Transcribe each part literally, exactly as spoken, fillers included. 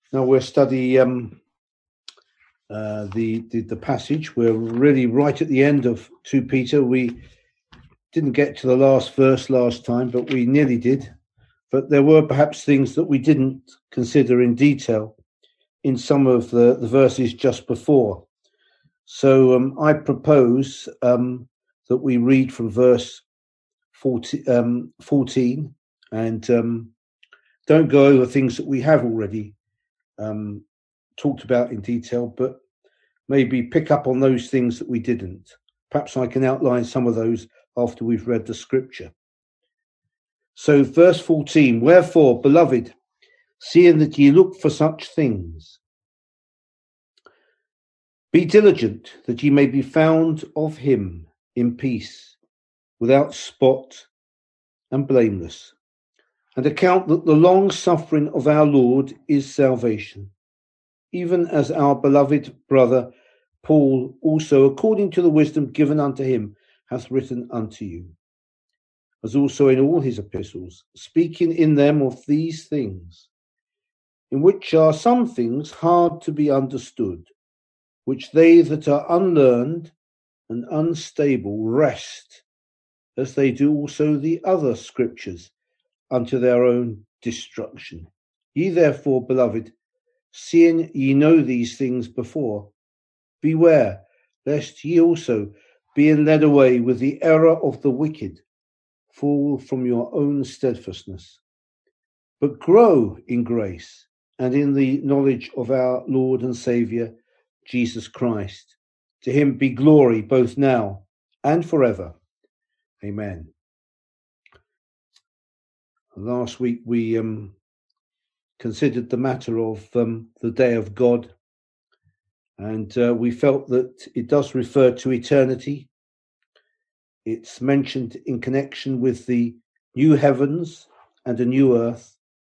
Now we'll study um, uh, the, the the passage. We're really right at the end of Second Peter. We didn't get to the last verse last time, but we nearly did. But there were perhaps things that we didn't consider in detail in some of the, the verses just before. So um, I propose um, that we read from verse fourteen, um, fourteen and um, don't go over things that we have already um, talked about in detail, but maybe pick up on those things that we didn't. Perhaps I can outline some of those after we've read the scripture. So verse fourteen, wherefore, beloved, seeing that ye look for such things, be diligent that ye may be found of him in peace, without spot and blameless, and account that the long suffering of our Lord is salvation, even as our beloved brother Paul also, according to the wisdom given unto him, hath written unto you, as also in all his epistles, speaking in them of these things, in which are some things hard to be understood, which they that are unlearned and unstable wrest, as they do also the other scriptures, unto their own destruction. Ye therefore, beloved, seeing ye know these things before, beware, lest ye also, being led away with the error of the wicked, fall from your own steadfastness. But grow in grace and in the knowledge of our Lord and Saviour, Jesus Christ. To him be glory both now and forever. Amen. Last week we um, considered the matter of um, the day of God, and uh, we felt that it does refer to eternity. It's mentioned in connection with the new heavens and a new earth,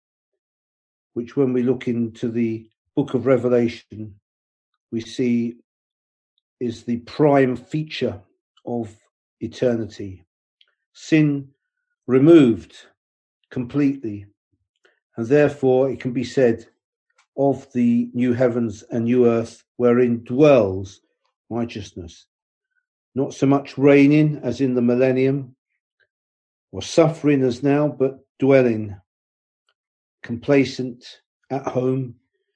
which when we look into the book of Revelation, we see is the prime feature of eternity. Sin removed completely, and therefore it can be said of the new heavens and new earth wherein dwells righteousness. Not so much reigning as in the millennium, or suffering as now, but dwelling, complacent, at home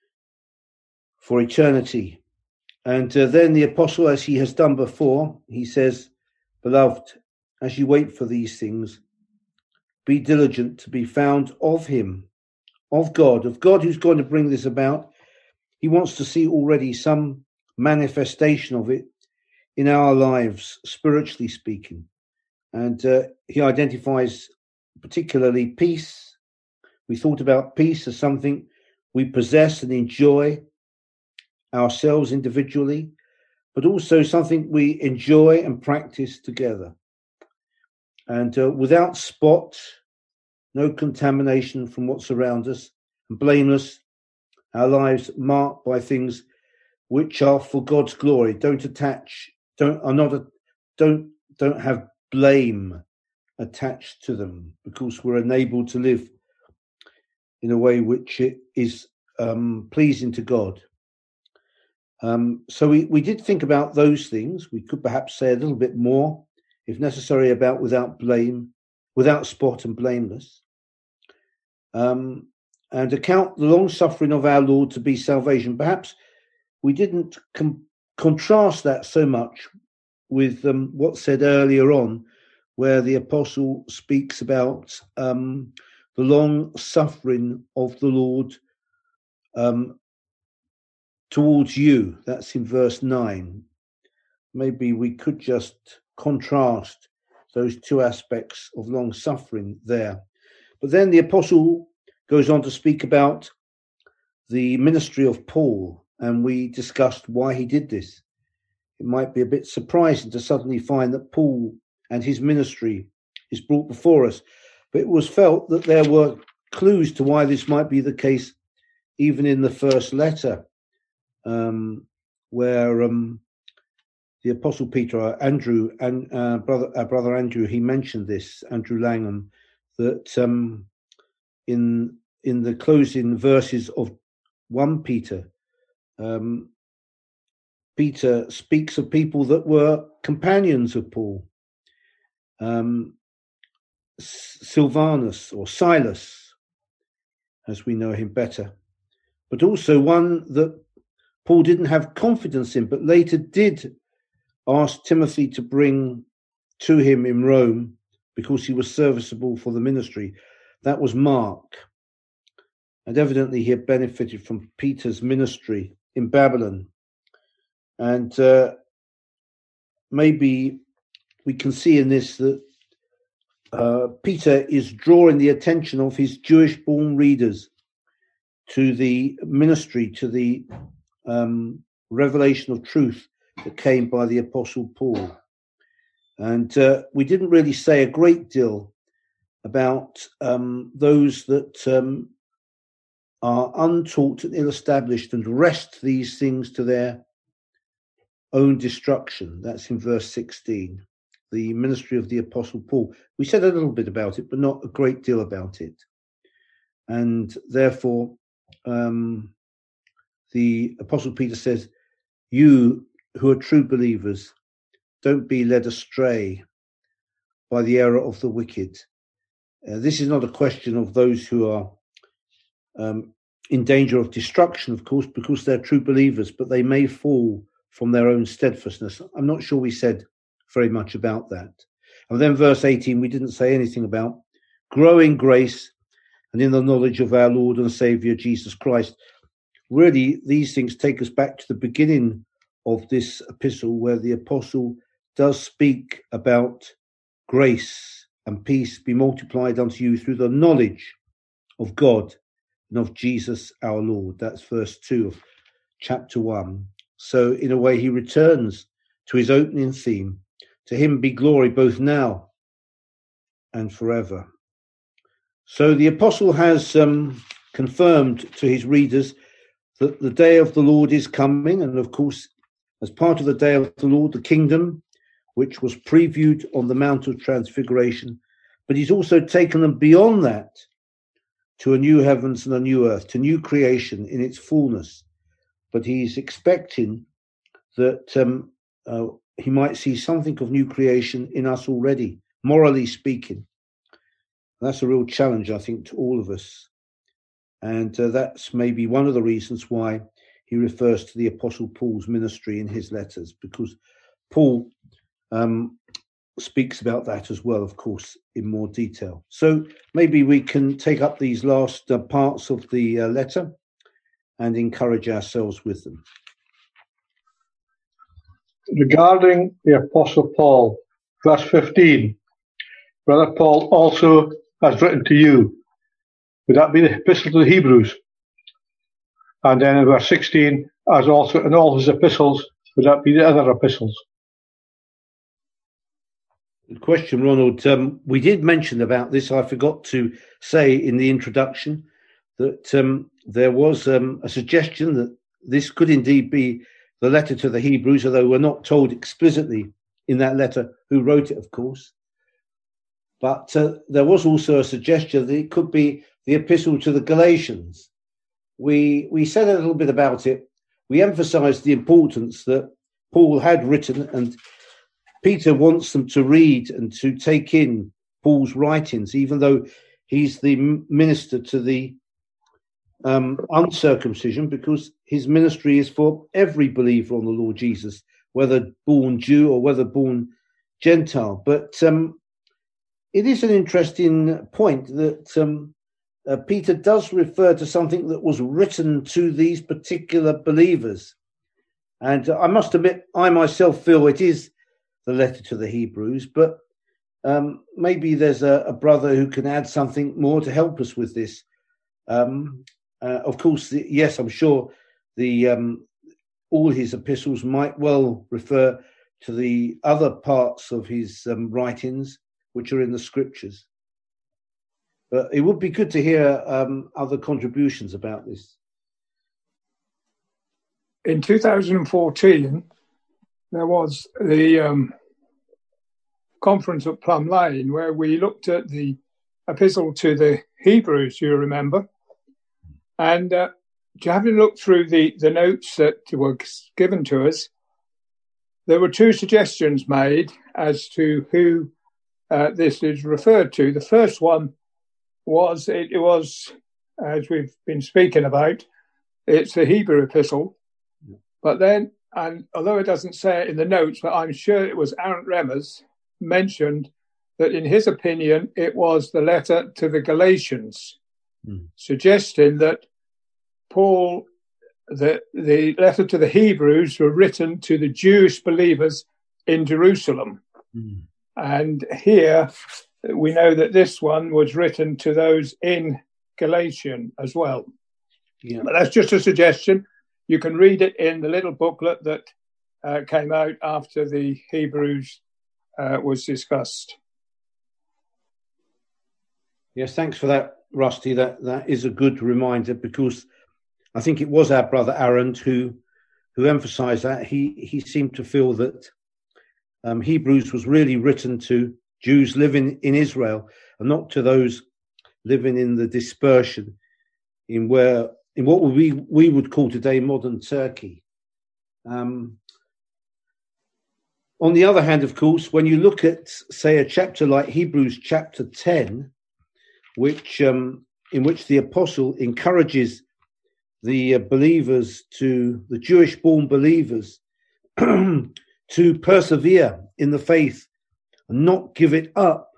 for eternity. And uh, then the apostle, as he has done before, he says, beloved, as you wait for these things, be diligent to be found of him, of God, of God who's going to bring this about. He wants to see already some manifestation of it in our lives, spiritually speaking. And uh, he identifies particularly peace. We thought about peace as something we possess and enjoy ourselves individually, but also something we enjoy and practice together. And uh, without spot, no contamination from what's around us, and blameless, our lives marked by things which are for God's glory. Don't attach, don't are not a, don't don't have blame attached to them, because we're enabled to live in a way which is um, pleasing to God. Um, so we, we did think about those things. We could perhaps say a little bit more, if necessary, about without blame, without spot and blameless. Um, and account the long suffering of our Lord to be salvation. Perhaps we didn't com- contrast that so much with um, what's said earlier on, where the apostle speaks about um, the long suffering of the Lord um, towards you. That's in verse nine. Maybe we could just contrast those two aspects of long suffering there. But then the apostle goes on to speak about the ministry of Paul, and we discussed why he did this. It might be a bit surprising to suddenly find that Paul and his ministry is brought before us, but it was felt that there were clues to why this might be the case even in the first letter, um, where um, the Apostle Peter, uh, Andrew, and uh, brother, uh, brother Andrew, he mentioned this, Andrew Langham, that um, in in the closing verses of First Peter, um, Peter speaks of people that were companions of Paul. Um, Silvanus or Silas, as we know him better, but also one that Paul didn't have confidence in, but later did ask Timothy to bring to him in Rome because he was serviceable for the ministry. That was Mark. And evidently he had benefited from Peter's ministry in Babylon. And uh, maybe we can see in this that uh, Peter is drawing the attention of his Jewish-born readers to the ministry, to the um, revelation of truth that came by the Apostle Paul. And uh, we didn't really say a great deal about um, those that um, are untaught and ill-established and wrest these things to their own destruction. That's in verse sixteen, the ministry of the Apostle Paul. We said a little bit about it, but not a great deal about it. And therefore, um, the Apostle Peter says, you who are true believers, don't be led astray by the error of the wicked. Uh, this is not a question of those who are um, in danger of destruction, of course, because they're true believers, but they may fall from their own steadfastness. I'm not sure we said very much about that. And then verse eighteen, we didn't say anything about growing grace and in the knowledge of our Lord and Saviour Jesus Christ. Really, these things take us back to the beginning of this epistle, where the apostle does speak about grace and peace be multiplied unto you through the knowledge of God and of Jesus our Lord. That's verse two of chapter one. So in a way, he returns to his opening theme. To him be glory both now and forever. So the apostle has um, confirmed to his readers that the day of the Lord is coming. And of course, as part of the day of the Lord, the kingdom, which was previewed on the Mount of Transfiguration. But he's also taken them beyond that to a new heavens and a new earth, to new creation in its fullness. But he's expecting that um, uh, he might see something of new creation in us already, morally speaking. That's a real challenge, I think, to all of us. And uh, that's maybe one of the reasons why he refers to the Apostle Paul's ministry in his letters, because Paul um, speaks about that as well, of course, in more detail. So maybe we can take up these last uh, parts of the uh, letter and encourage ourselves with them. Regarding the Apostle Paul, verse fifteen, Brother Paul also has written to you. Would that be the epistle to the Hebrews? And then in verse sixteen, as also in all his epistles, would that be the other epistles? Good question, Ronald. Um, we did mention about this. I forgot to say in the introduction that um, there was um, a suggestion that this could indeed be the letter to the Hebrews, although we're not told explicitly in that letter who wrote it, of course. But uh, there was also a suggestion that it could be the epistle to the Galatians. We we said a little bit about it. We emphasized the importance that Paul had written, and Peter wants them to read and to take in Paul's writings, even though he's the minister to the um, uncircumcision, because his ministry is for every believer on the Lord Jesus, whether born Jew or whether born Gentile. But um, it is an interesting point that um, uh, Peter does refer to something that was written to these particular believers. And I must admit, I myself feel it is the letter to the Hebrews, but um, maybe there's a, a brother who can add something more to help us with this. Um, uh, of course, the, yes, I'm sure the um, all his epistles might well refer to the other parts of his um, writings, which are in the scriptures. But it would be good to hear um, other contributions about this. In two thousand fourteen, there was the um, conference at Plum Lane where we looked at the epistle to the Hebrews, you remember. And uh, having looked through the, the notes that were given to us, there were two suggestions made as to who uh, this is referred to. The first one was, it, it was, as we've been speaking about, it's the Hebrew epistle. But then, and although it doesn't say it in the notes, but I'm sure it was Aaron Remmers mentioned that in his opinion, it was the letter to the Galatians, mm. suggesting that Paul, the, the letter to the Hebrews were written to the Jewish believers in Jerusalem. Mm. And here we know that this one was written to those in Galatian as well. Yeah. But that's just a suggestion. You can read it in the little booklet that uh, came out after the Hebrews uh, was discussed. Yes, thanks for that, Rusty. That that is a good reminder, because I think it was our brother Aaron who who emphasised that. He he seemed to feel that um, Hebrews was really written to Jews living in Israel and not to those living in the dispersion in where in what we we would call today modern Turkey. Um, on the other hand, of course, when you look at, say, a chapter like Hebrews chapter ten, which um, in which the apostle encourages the uh, believers to the Jewish-born believers to persevere in the faith and not give it up.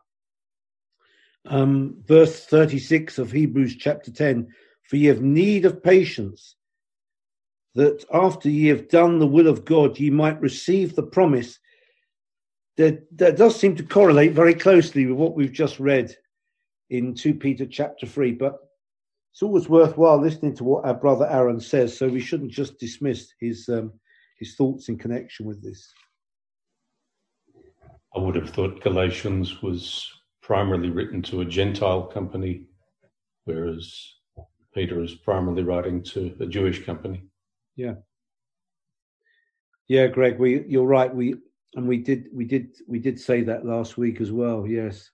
Um, verse thirty-six of Hebrews chapter ten, for ye have need of patience, that after ye have done the will of God, ye might receive the promise. That, that does seem to correlate very closely with what we've just read in Second Peter chapter three, but it's always worthwhile listening to what our brother Aaron says, so we shouldn't just dismiss his um, his thoughts in connection with this. I would have thought Galatians was primarily written to a Gentile company, whereas Peter is primarily writing to a Jewish company. Yeah, yeah, Greg, we you're right. We and we did we did we did say that last week as well. Yes.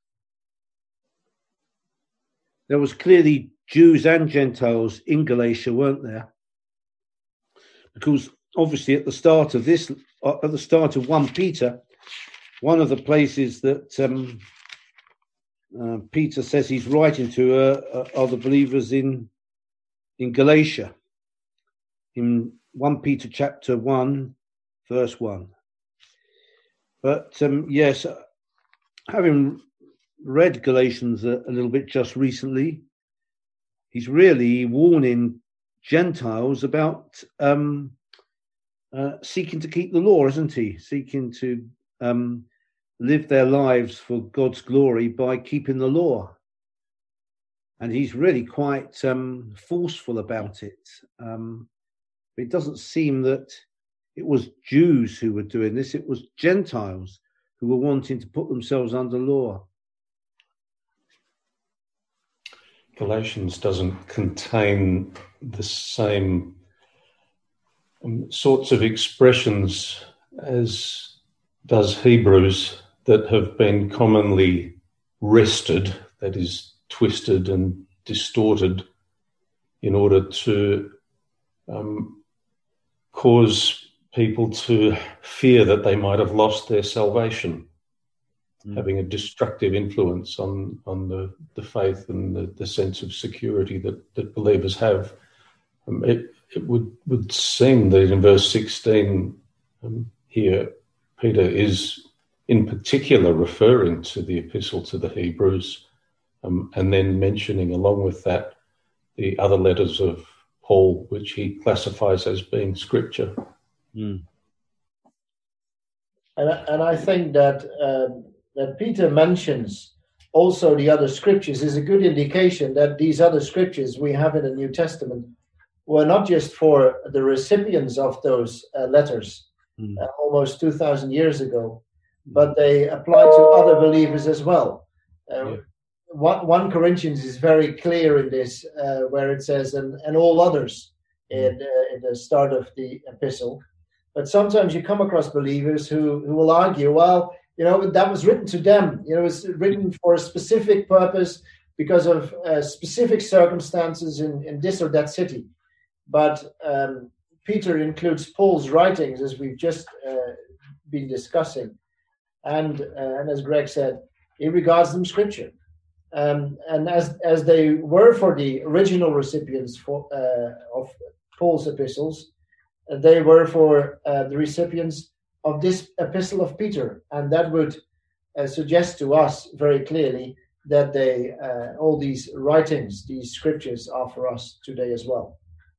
There was clearly Jews and Gentiles in Galatia, weren't there? Because obviously at the start of this, at the start of First Peter, one of the places that um, uh, Peter says he's writing to uh, are the believers in in Galatia. In First Peter chapter one, verse one. But um, yes, having read Galatians a, a little bit just recently, he's really warning Gentiles about um, uh, seeking to keep the law, isn't he? Seeking to um, live their lives for God's glory by keeping the law. And he's really quite um, forceful about it. Um, it doesn't seem that it was Jews who were doing this. It was Gentiles who were wanting to put themselves under law. Galatians doesn't contain the same um, sorts of expressions as does Hebrews that have been commonly wrested, that is, twisted and distorted in order to um, cause people to fear that they might have lost their salvation. Having a destructive influence on, on the, the faith and the, the sense of security that, that believers have. Um, it it would, would seem that in verse sixteen um, here, Peter is in particular referring to the epistle to the Hebrews um, and then mentioning along with that the other letters of Paul, which he classifies as being scripture. Mm. And, and I think that... Um, that Peter mentions also the other scriptures is a good indication that these other scriptures we have in the New Testament were not just for the recipients of those uh, letters mm. uh, almost two thousand years ago, but they apply to other believers as well. Uh, yeah. one, First Corinthians is very clear in this, uh, where it says, and, and all others in, uh, in the start of the epistle. But sometimes you come across believers who, who will argue, well, you know, that was written to them. You know, it's written for a specific purpose because of uh, specific circumstances in, in this or that city. but um, Peter includes Paul's writings, as we've just uh, been discussing, and uh, and as Greg said, he regards them scripture, um, and as as they were for the original recipients for, uh, of Paul's epistles, they were for uh, the recipients of this epistle of Peter, and that would uh, suggest to us very clearly that they uh, all these writings, these scriptures, are for us today as well.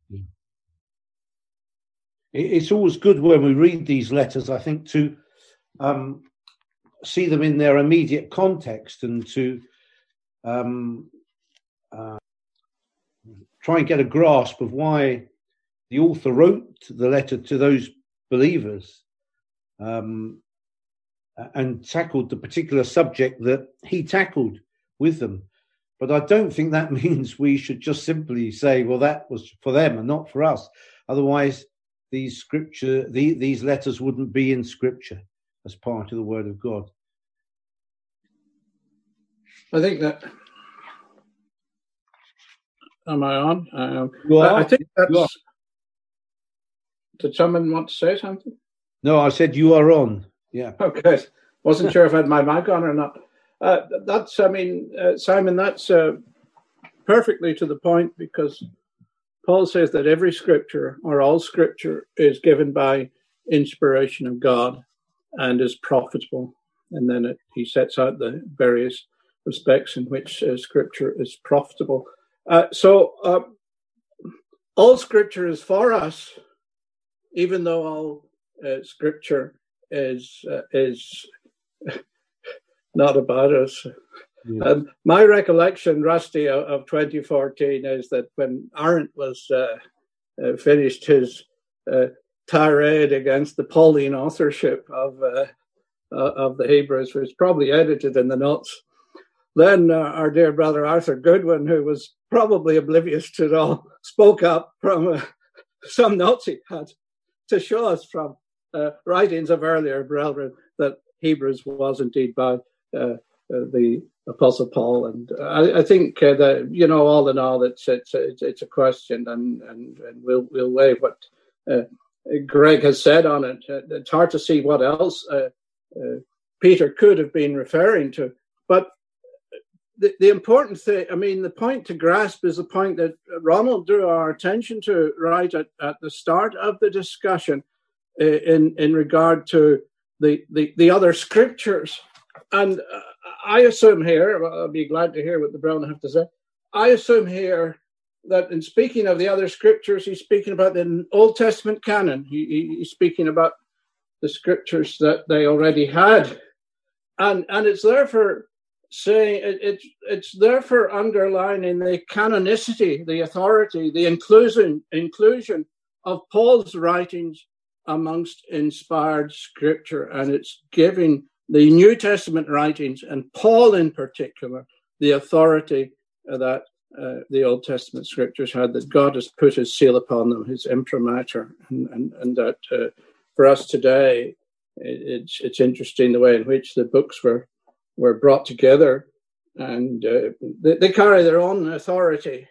It's always good when we read these letters, I think, to um, see them in their immediate context and to um, uh, try and get a grasp of why the author wrote the letter to those believers um, and tackled the particular subject that he tackled with them. But I don't think that means we should just simply say, well, that was for them and not for us. Otherwise, these scripture, the, these letters wouldn't be in Scripture as part of the Word of God. I think that. Am I on? Um, You are? I, I think You are. that's. Did someone want to say something? No, I said you are on. Yeah. Okay. Wasn't sure if I had my mic on or not. Uh, that's, I mean, uh, Simon, that's uh, perfectly to the point, because Paul says that every scripture or all scripture is given by inspiration of God and is profitable. And then it, he sets out the various respects in which uh, scripture is profitable. Uh, so uh, all scripture is for us, even though all uh, scripture is uh, is not about us. Yeah. Um, my recollection, Rusty, of, of twenty fourteen is that when Arendt was uh, uh, finished his uh, tirade against the Pauline authorship of uh, uh, of the Hebrews, which was probably edited in the notes, then uh, our dear brother Arthur Goodwin, who was probably oblivious to it all, spoke up from uh, some notes he had to show us from uh, writings of earlier brethren that Hebrews was indeed by uh, uh, the Apostle Paul. And I, I think uh, that, you know, all in all, it's it's it's, it's a question, and, and, and we'll we'll weigh what uh, Greg has said on it. Uh, it's hard to see what else uh, uh, Peter could have been referring to, but the, the important thing, I mean, the point to grasp is the point that Ronald drew our attention to right at, at the start of the discussion uh, in in regard to the the, the other scriptures. And uh, I assume here, I'll be glad to hear what the Brown have to say. I assume here that in speaking of the other scriptures, he's speaking about the Old Testament canon. He, he, he's speaking about the scriptures that they already had. And and it's therefore saying, it, it's, it's therefore underlining the canonicity, the authority, the inclusion, inclusion of Paul's writings amongst inspired scripture. And it's giving the New Testament writings, and Paul in particular, the authority that uh, the Old Testament scriptures had, that God has put his seal upon them, his imprimatur, and, and, and that uh, for us today, it, it's it's interesting the way in which the books were were brought together, and uh, they, they carry their own authority,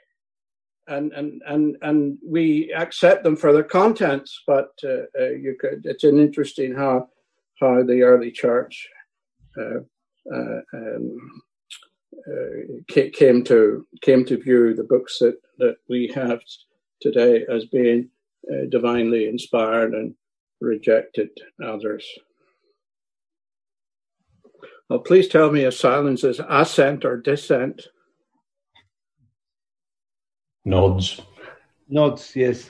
and and and and we accept them for their contents. But uh, uh, you could, it's an interesting how. how the early church uh, uh, um, uh, came to came to view the books that, that we have today as being uh, divinely inspired, and rejected others. Well, please tell me if silence is assent or dissent. Nods. Nods, yes.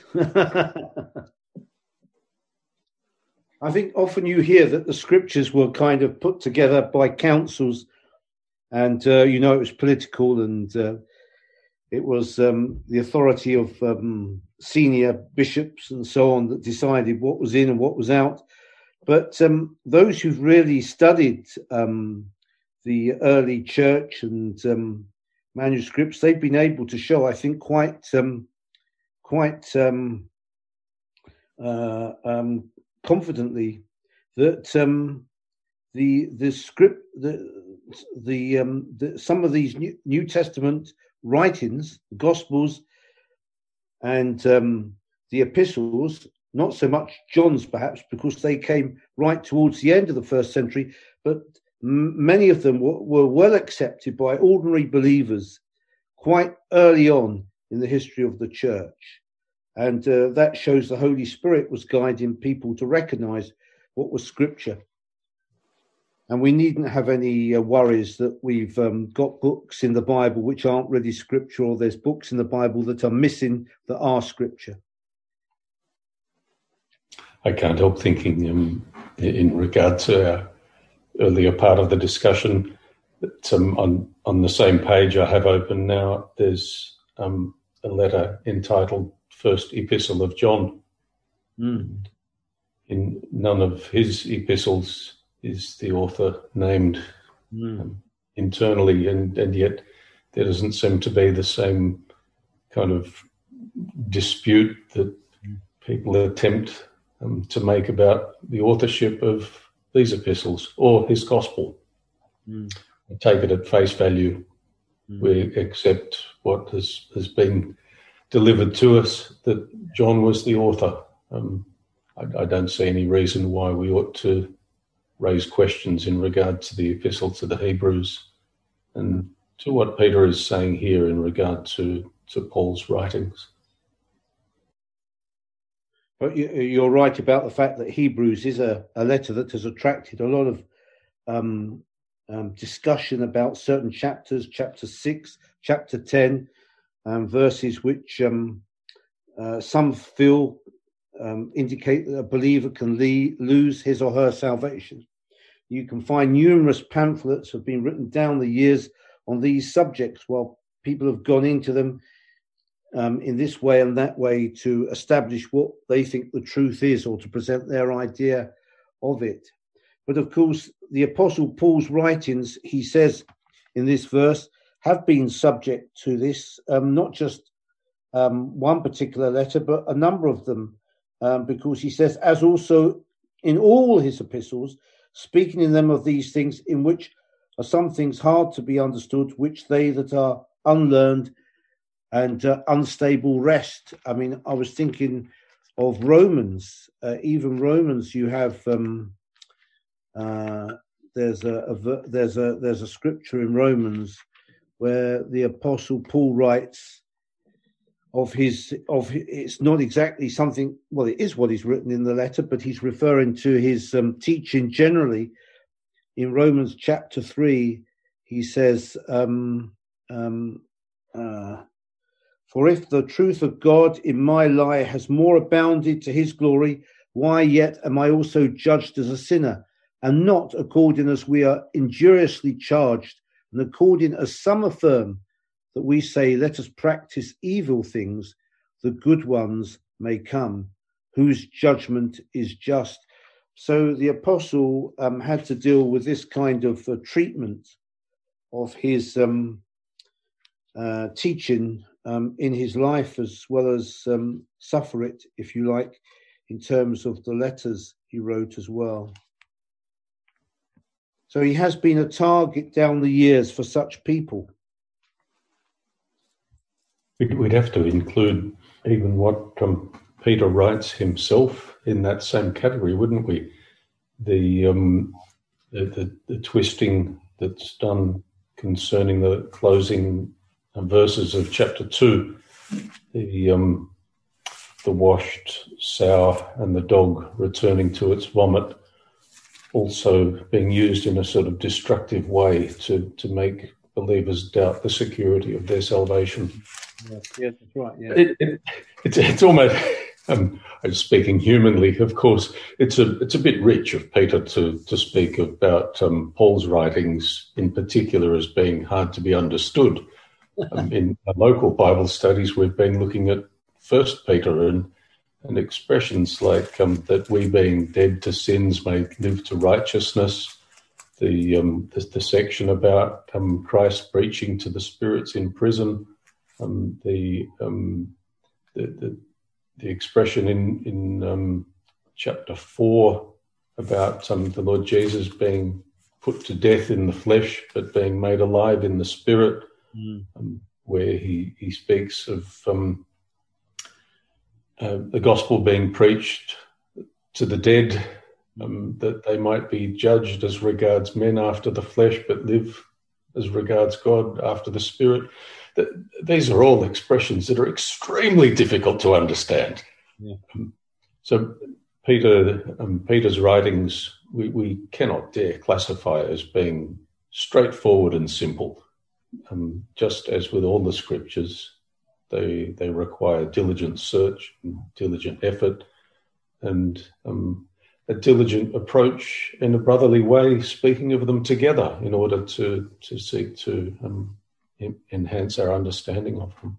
I think often you hear that the scriptures were kind of put together by councils, and, uh, you know, it was political, and uh, it was um, the authority of um, senior bishops and so on that decided what was in and what was out. But um, those who've really studied um, the early church and um, manuscripts, they've been able to show, I think, quite, um, quite um, uh, um, confidently that um, the the script, the the, um, the some of these New, New Testament writings, the Gospels, and um, the epistles, not so much John's perhaps, because they came right towards the end of the first century, but m- many of them were, were well accepted by ordinary believers quite early on in the history of the church. And uh, that shows the Holy Spirit was guiding people to recognize what was scripture. And we needn't have any uh, worries that we've um, got books in the Bible which aren't really scripture, or there's books in the Bible that are missing that are scripture. I can't help thinking um, in regard to our earlier part of the discussion that um, on, on the same page I have open now, there's um, a letter entitled First Epistle of John. Mm. In none of his epistles is the author named Mm. um, internally, and, and yet there doesn't seem to be the same kind of dispute that people attempt um, to make about the authorship of these epistles or his gospel. Mm. I take it at face value. Mm. We accept what has, has been delivered to us, that John was the author. Um, I, I don't see any reason why we ought to raise questions in regard to the epistle to the Hebrews and to what Peter is saying here in regard to, to Paul's writings. But you, you're right about the fact that Hebrews is a, a letter that has attracted a lot of um, um, discussion about certain chapters, chapter six, chapter ten, um, verses which um, uh, some feel um, indicate that a believer can le- lose his or her salvation. You can find numerous pamphlets have been written down the years on these subjects, while people have gone into them um, in this way and that way to establish what they think the truth is, or to present their idea of it. But of course, the Apostle Paul's writings, he says in this verse, have been subject to this, um, not just um, one particular letter, but a number of them, um, because he says, as also in all his epistles, speaking in them of these things, in which are some things hard to be understood, which they that are unlearned and uh, unstable rest. I mean, I was thinking of Romans, uh, even Romans, you have, um, uh, there's a, a there's a there's a scripture in Romans where the Apostle Paul writes of his, of it's not exactly something, well, it is what he's written in the letter, but he's referring to his um, teaching generally. In Romans chapter three, he says, um, um, uh, for if the truth of God in my lie has more abounded to his glory, why yet am I also judged as a sinner, and not according as we are injuriously charged, and according as some affirm that we say, let us practice evil things, the good ones may come, whose judgment is just. So the apostle um, had to deal with this kind of uh, treatment of his um, uh, teaching um, in his life, as well as um, suffer it, if you like, in terms of the letters he wrote as well. So he has been a target down the years for such people. We'd have to include even what um, Peter writes himself in that same category, wouldn't we? The, um, the, the the twisting that's done concerning the closing verses of chapter two, the um, the washed sow and the dog returning to its vomit, also being used in a sort of destructive way to to make believers doubt the security of their salvation. Yes, yes, that's right. Yeah. It, it, it's it's almost, um, speaking humanly, of course, it's a it's a bit rich of Peter to to speak about um, Paul's writings in particular as being hard to be understood. Um, in our local Bible studies, we've been looking at First Peter and and expressions like um, that we, being dead to sins, may live to righteousness. The um, the, the section about um, Christ preaching to the spirits in prison. Um, the, um, the the the expression in in um, chapter four about um, the Lord Jesus being put to death in the flesh, but being made alive in the spirit, mm. um, where he he speaks of um, uh, the gospel being preached to the dead, um, that they might be judged as regards men after the flesh, but live as regards God after the spirit. That, these are all expressions that are extremely difficult to understand. Yeah. Um, so Peter, um, Peter's writings, we, we cannot dare classify as being straightforward and simple. Um, just as with all the scriptures, they they require diligent search and diligent effort and um, a diligent approach in a brotherly way, speaking of them together in order to, to seek to um, en- enhance our understanding of them.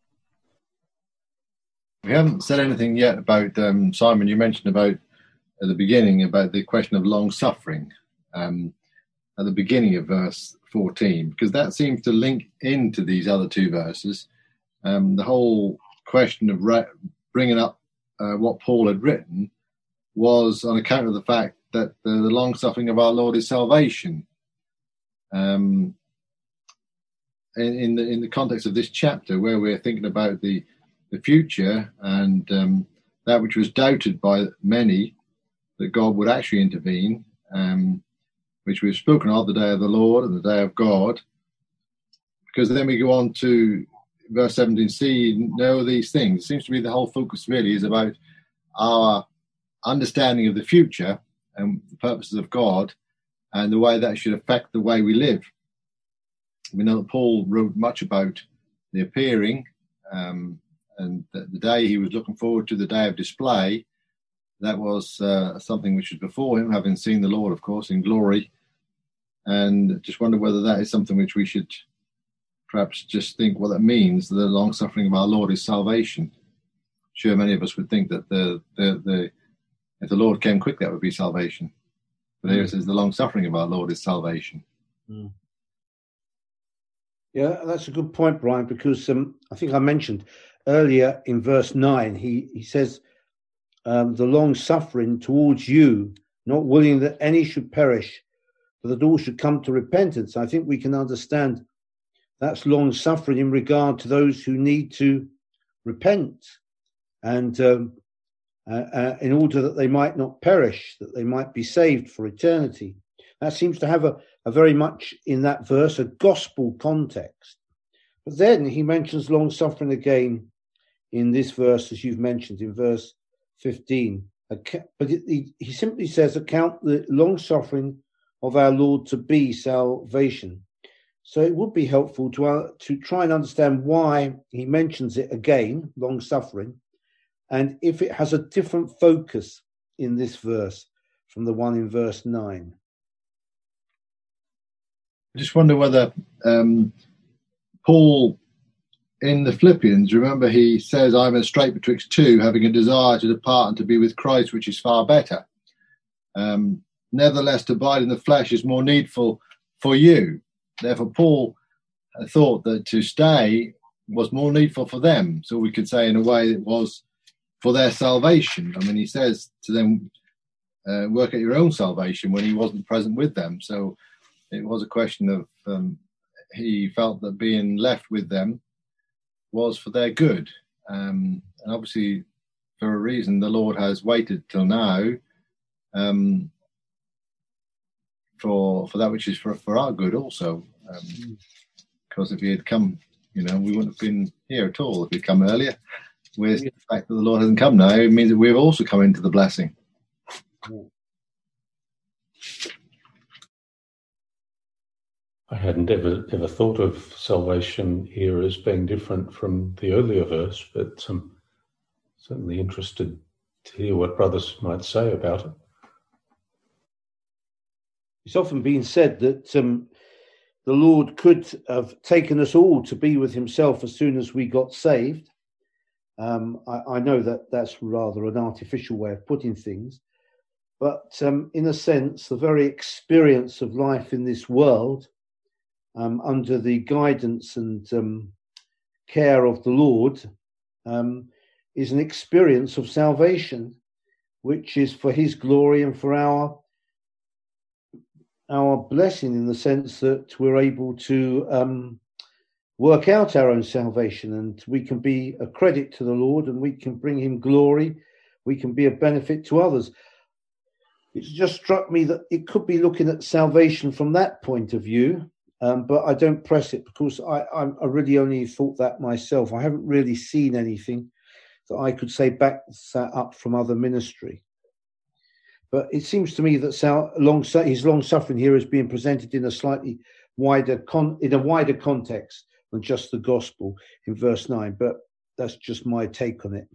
We haven't said anything yet about, um, Simon, you mentioned about at the beginning about the question of long suffering. Um, at the beginning of verse fourteen, because that seems to link into these other two verses. Um, the whole question of re- bringing up uh, what Paul had written was on account of the fact that the, the long suffering of our Lord is salvation. Um, in, in the in the context of this chapter, where we're thinking about the the future and um, that which was doubted by many, that God would actually intervene. Um, which we've spoken of, the day of the Lord and the day of God, because then we go on to verse seventeen, see, know these things. It seems to be the whole focus really is about our understanding of the future and the purposes of God and the way that should affect the way we live. We know that Paul wrote much about the appearing um, and the, the day he was looking forward to, the day of display. That was uh, something which was before him, having seen the Lord, of course, in glory. And just wonder whether that is something which we should perhaps just think what that means. The long suffering of our Lord is salvation. Sure, many of us would think that the the, the if the Lord came quick, that would be salvation. But here it says the long suffering of our Lord is salvation. Mm. Yeah, that's a good point, Brian, because um, I think I mentioned earlier in verse nine, he, he says, um, the long suffering towards you, not willing that any should perish, but that all should come to repentance. I think we can understand that's long suffering in regard to those who need to repent and um, uh, uh, in order that they might not perish, that they might be saved for eternity. That seems to have a, a very much in that verse a gospel context. But then he mentions long suffering again in this verse, as you've mentioned, in verse fifteen. But he, he simply says, account the long suffering of our Lord to be salvation. So it would be helpful to uh, to try and understand why he mentions it again, long suffering, and if it has a different focus in this verse from the one in verse nine. I just wonder whether um, Paul in the Philippians, remember he says, I'm a strait betwixt two, having a desire to depart and to be with Christ, which is far better. Um, nevertheless, to abide in the flesh is more needful for you. Therefore, Paul thought that to stay was more needful for them. So we could say in a way it was for their salvation. I mean, he says to them, uh, work at your own salvation when he wasn't present with them. So it was a question of um, he felt that being left with them was for their good. Um, and obviously, for a reason, the Lord has waited till now um, for for that which is for, for our good also. Um, because if he had come, you know, we wouldn't have been here at all if he'd come earlier. With the fact that the Lord hasn't come now, it means that we've also come into the blessing. I hadn't ever ever thought of salvation here as being different from the earlier verse, but I'm certainly interested to hear what brothers might say about it. It's often been said that um, the Lord could have taken us all to be with himself as soon as we got saved. Um, I, I know that that's rather an artificial way of putting things, but um, in a sense, the very experience of life in this world, um, under the guidance and um, care of the Lord, um, is an experience of salvation, which is for his glory and for our our blessing, in the sense that we're able to um, work out our own salvation, and we can be a credit to the Lord, and we can bring him glory. We can be a benefit to others. It's just struck me that it could be looking at salvation from that point of view, um, but I don't press it because I, I, I really only thought that myself. I haven't really seen anything that I could say back that up from other ministry. But it seems to me that sal- long, his long suffering here is being presented in a slightly wider con- in a wider context than just the gospel in verse nine. But that's just my take on it.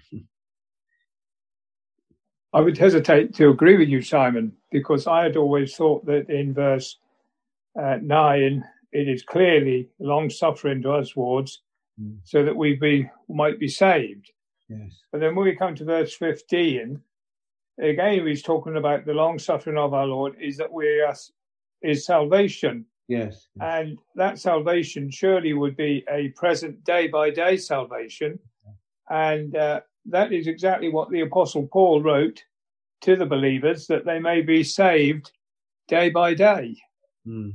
I would hesitate to agree with you, Simon, because I had always thought that in verse uh, nine, it is clearly long-suffering to us wards, mm. so that we be might be saved. Yes. But then when we come to verse fifteen, again, he's talking about the long-suffering of our Lord is that we are, is salvation. Yes. And that salvation surely would be a present day-by-day salvation. And uh, that is exactly what the Apostle Paul wrote to the believers, that they may be saved day by day. Mm.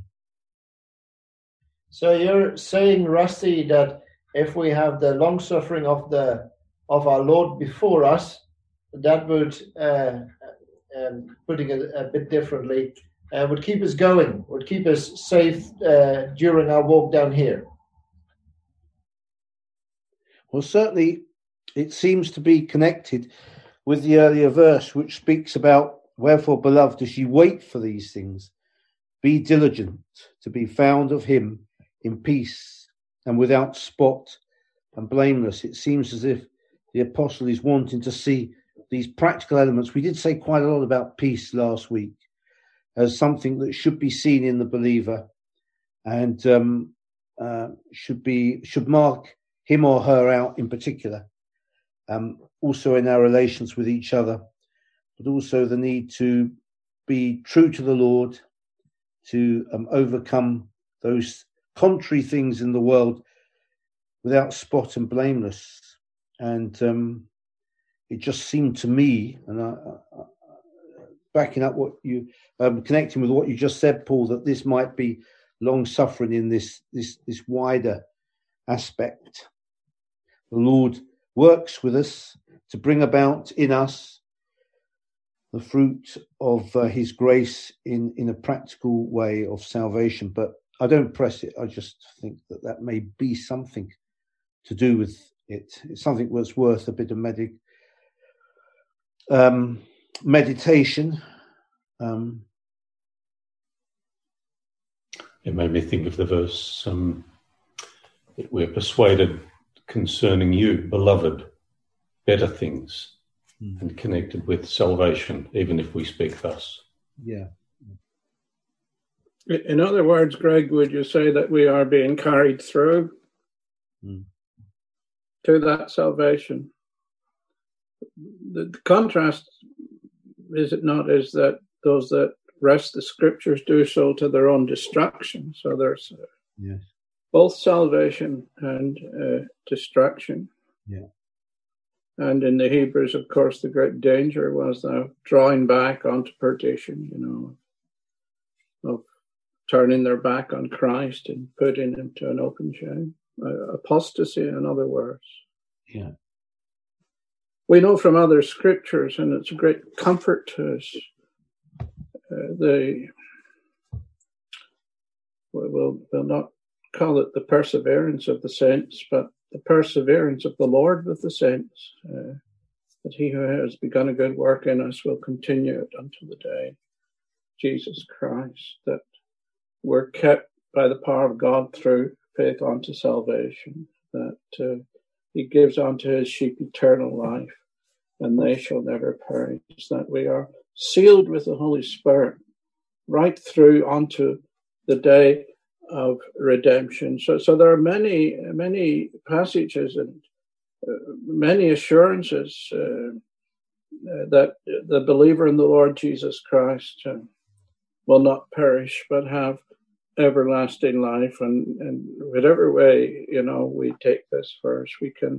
So you're saying, Rusty, that if we have the long suffering of the of our Lord before us, that would, uh, um, putting it a bit differently, uh, would keep us going, would keep us safe uh, during our walk down here. Well, certainly it seems to be connected with the earlier verse, which speaks about, wherefore, beloved, as ye wait for these things, be diligent to be found of him in peace and without spot and blameless. It seems as if the apostle is wanting to see these practical elements. We did say quite a lot about peace last week as something that should be seen in the believer and um, uh, should be should mark him or her out in particular. Um, also in our relations with each other, but also the need to be true to the Lord, to um, overcome those contrary things in the world without spot and blameless. And um, it just seemed to me, and I, I, backing up what you, um, connecting with what you just said, Paul, that this might be long suffering in this this this wider aspect. The Lord works with us to bring about in us the fruit of uh, his grace in, in a practical way of salvation. But I don't press it. I just think that that may be something to do with it. It's something that's worth a bit of medic, um, meditation. Um, it made me think of the verse, um, we're persuaded concerning you, beloved, better things, mm. and connected with salvation, even if we speak thus. Yeah. In other words, Greg, would you say that we are being carried through mm. to that salvation? The, the contrast, is it not, is that those that wrest the scriptures do so to their own destruction. So there's uh, yes. both salvation and uh, destruction. Yeah. And in the Hebrews, of course, the great danger was uh, drawing back onto perdition, you know, of turning their back on Christ and putting him to an open shame. Uh, apostasy, in other words. Yeah. We know from other scriptures, and it's a great comfort to us, uh, the, we'll, we'll not call it the perseverance of the saints, but the perseverance of the Lord with the saints, uh, that he who has begun a good work in us will continue it until the day Jesus Christ, that we're kept by the power of God through faith unto salvation, that uh, he gives unto his sheep eternal life, and they shall never perish, that we are sealed with the Holy Spirit right through onto the day of redemption. So, so there are many, many passages and uh, many assurances uh, uh, that the believer in the Lord Jesus Christ uh, will not perish, but have everlasting life. And, and whatever way, you know, we take this verse, we can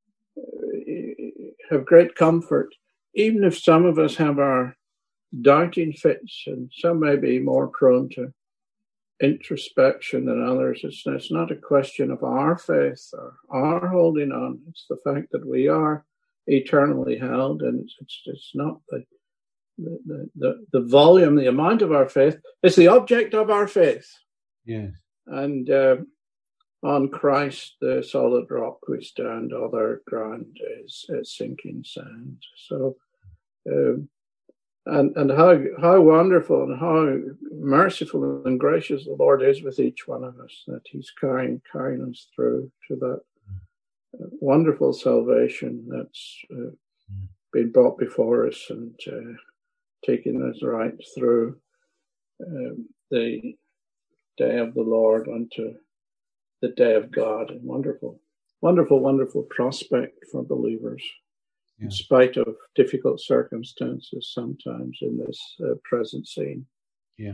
uh, have great comfort, even if some of us have our doubting fits, and some may be more prone to introspection in others. It's, it's not a question of our faith or our holding on. It's the fact that we are eternally held, and it's it's, it's not the the, the the the volume, the amount of our faith. It's the object of our faith. Yes. And uh, on Christ, the solid rock we stand, other ground is, is sinking sand. So, um, and and how how wonderful and how merciful and gracious the Lord is with each one of us, that He's carrying carrying us through to that uh, wonderful salvation that's uh, been brought before us and uh, taking us right through um, the day of the Lord unto the day of God. And wonderful, wonderful, wonderful prospect for believers, yeah. In spite of difficult circumstances sometimes in this uh, present scene. Yeah.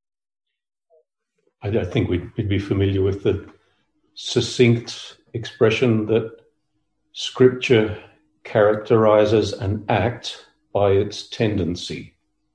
I, I think we'd, we'd be familiar with the succinct expression that Scripture characterizes an act by its tendency.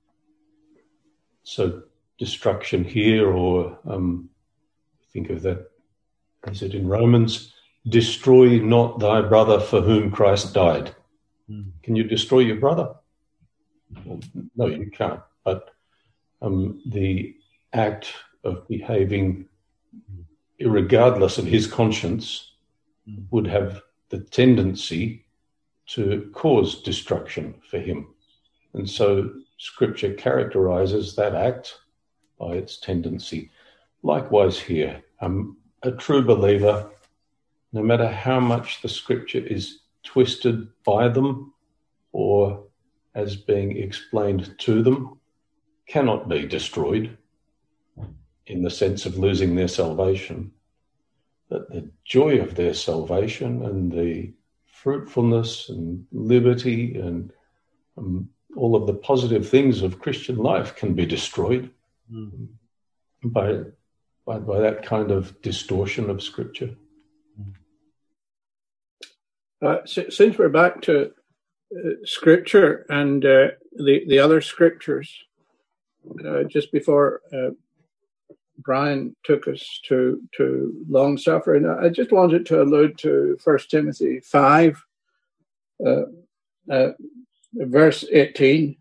So destruction here, or um, think of that, is it in Romans, destroy not thy brother for whom Christ died. Mm. Can you destroy your brother? Well, no, you can't. But um, the act of behaving irregardless of his conscience mm. would have the tendency to cause destruction for him. And so Scripture characterizes that act by its tendency. Likewise here, um, a true believer, no matter how much the Scripture is twisted by them or as being explained to them, cannot be destroyed in the sense of losing their salvation. But the joy of their salvation and the fruitfulness and liberty and um, all of the positive things of Christian life can be destroyed mm. by, by by that kind of distortion of Scripture. Uh, so, since we're back to uh, Scripture and uh, the the other Scriptures, uh, just before uh, Brian took us to to long suffering, I just wanted to allude to First Timothy five, uh, uh, verse eighteen,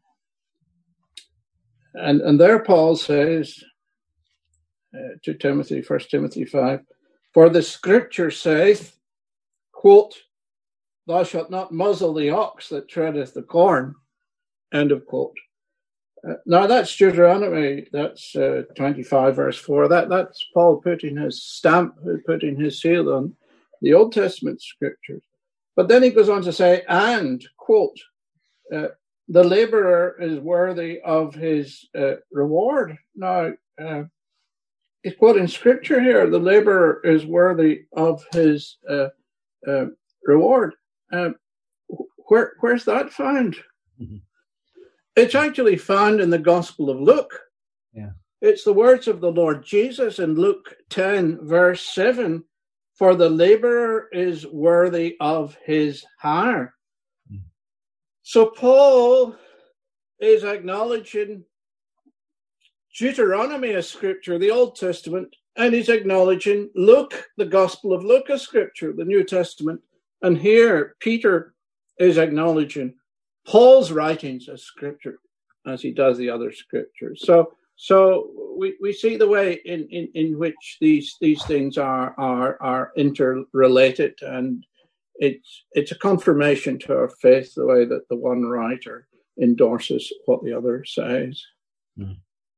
and and there Paul says uh, to Timothy, First Timothy five, for the Scripture saith, quote, thou shalt not muzzle the ox that treadeth the corn, end of quote. Uh, now that's Deuteronomy, that's uh, twenty-five verse four. That that's Paul putting his stamp, putting his seal on the Old Testament Scriptures. But then he goes on to say, and quote, uh, the laborer is worthy of his uh, reward. Now, uh, he's quoting Scripture here. The laborer is worthy of his uh, uh, reward. Uh, where where's that found? Mm-hmm. It's actually found in the Gospel of Luke. Yeah. It's the words of the Lord Jesus in Luke ten, verse seven, for the laborer is worthy of his hire. Mm. So Paul is acknowledging Deuteronomy as Scripture, the Old Testament, and he's acknowledging Luke, the Gospel of Luke as Scripture, the New Testament. And here Peter is acknowledging Paul's writings as Scripture, as he does the other Scriptures. So, so we, we see the way in, in, in which these these things are are are interrelated, and it's it's a confirmation to our faith the way that the one writer endorses what the other says. Mm.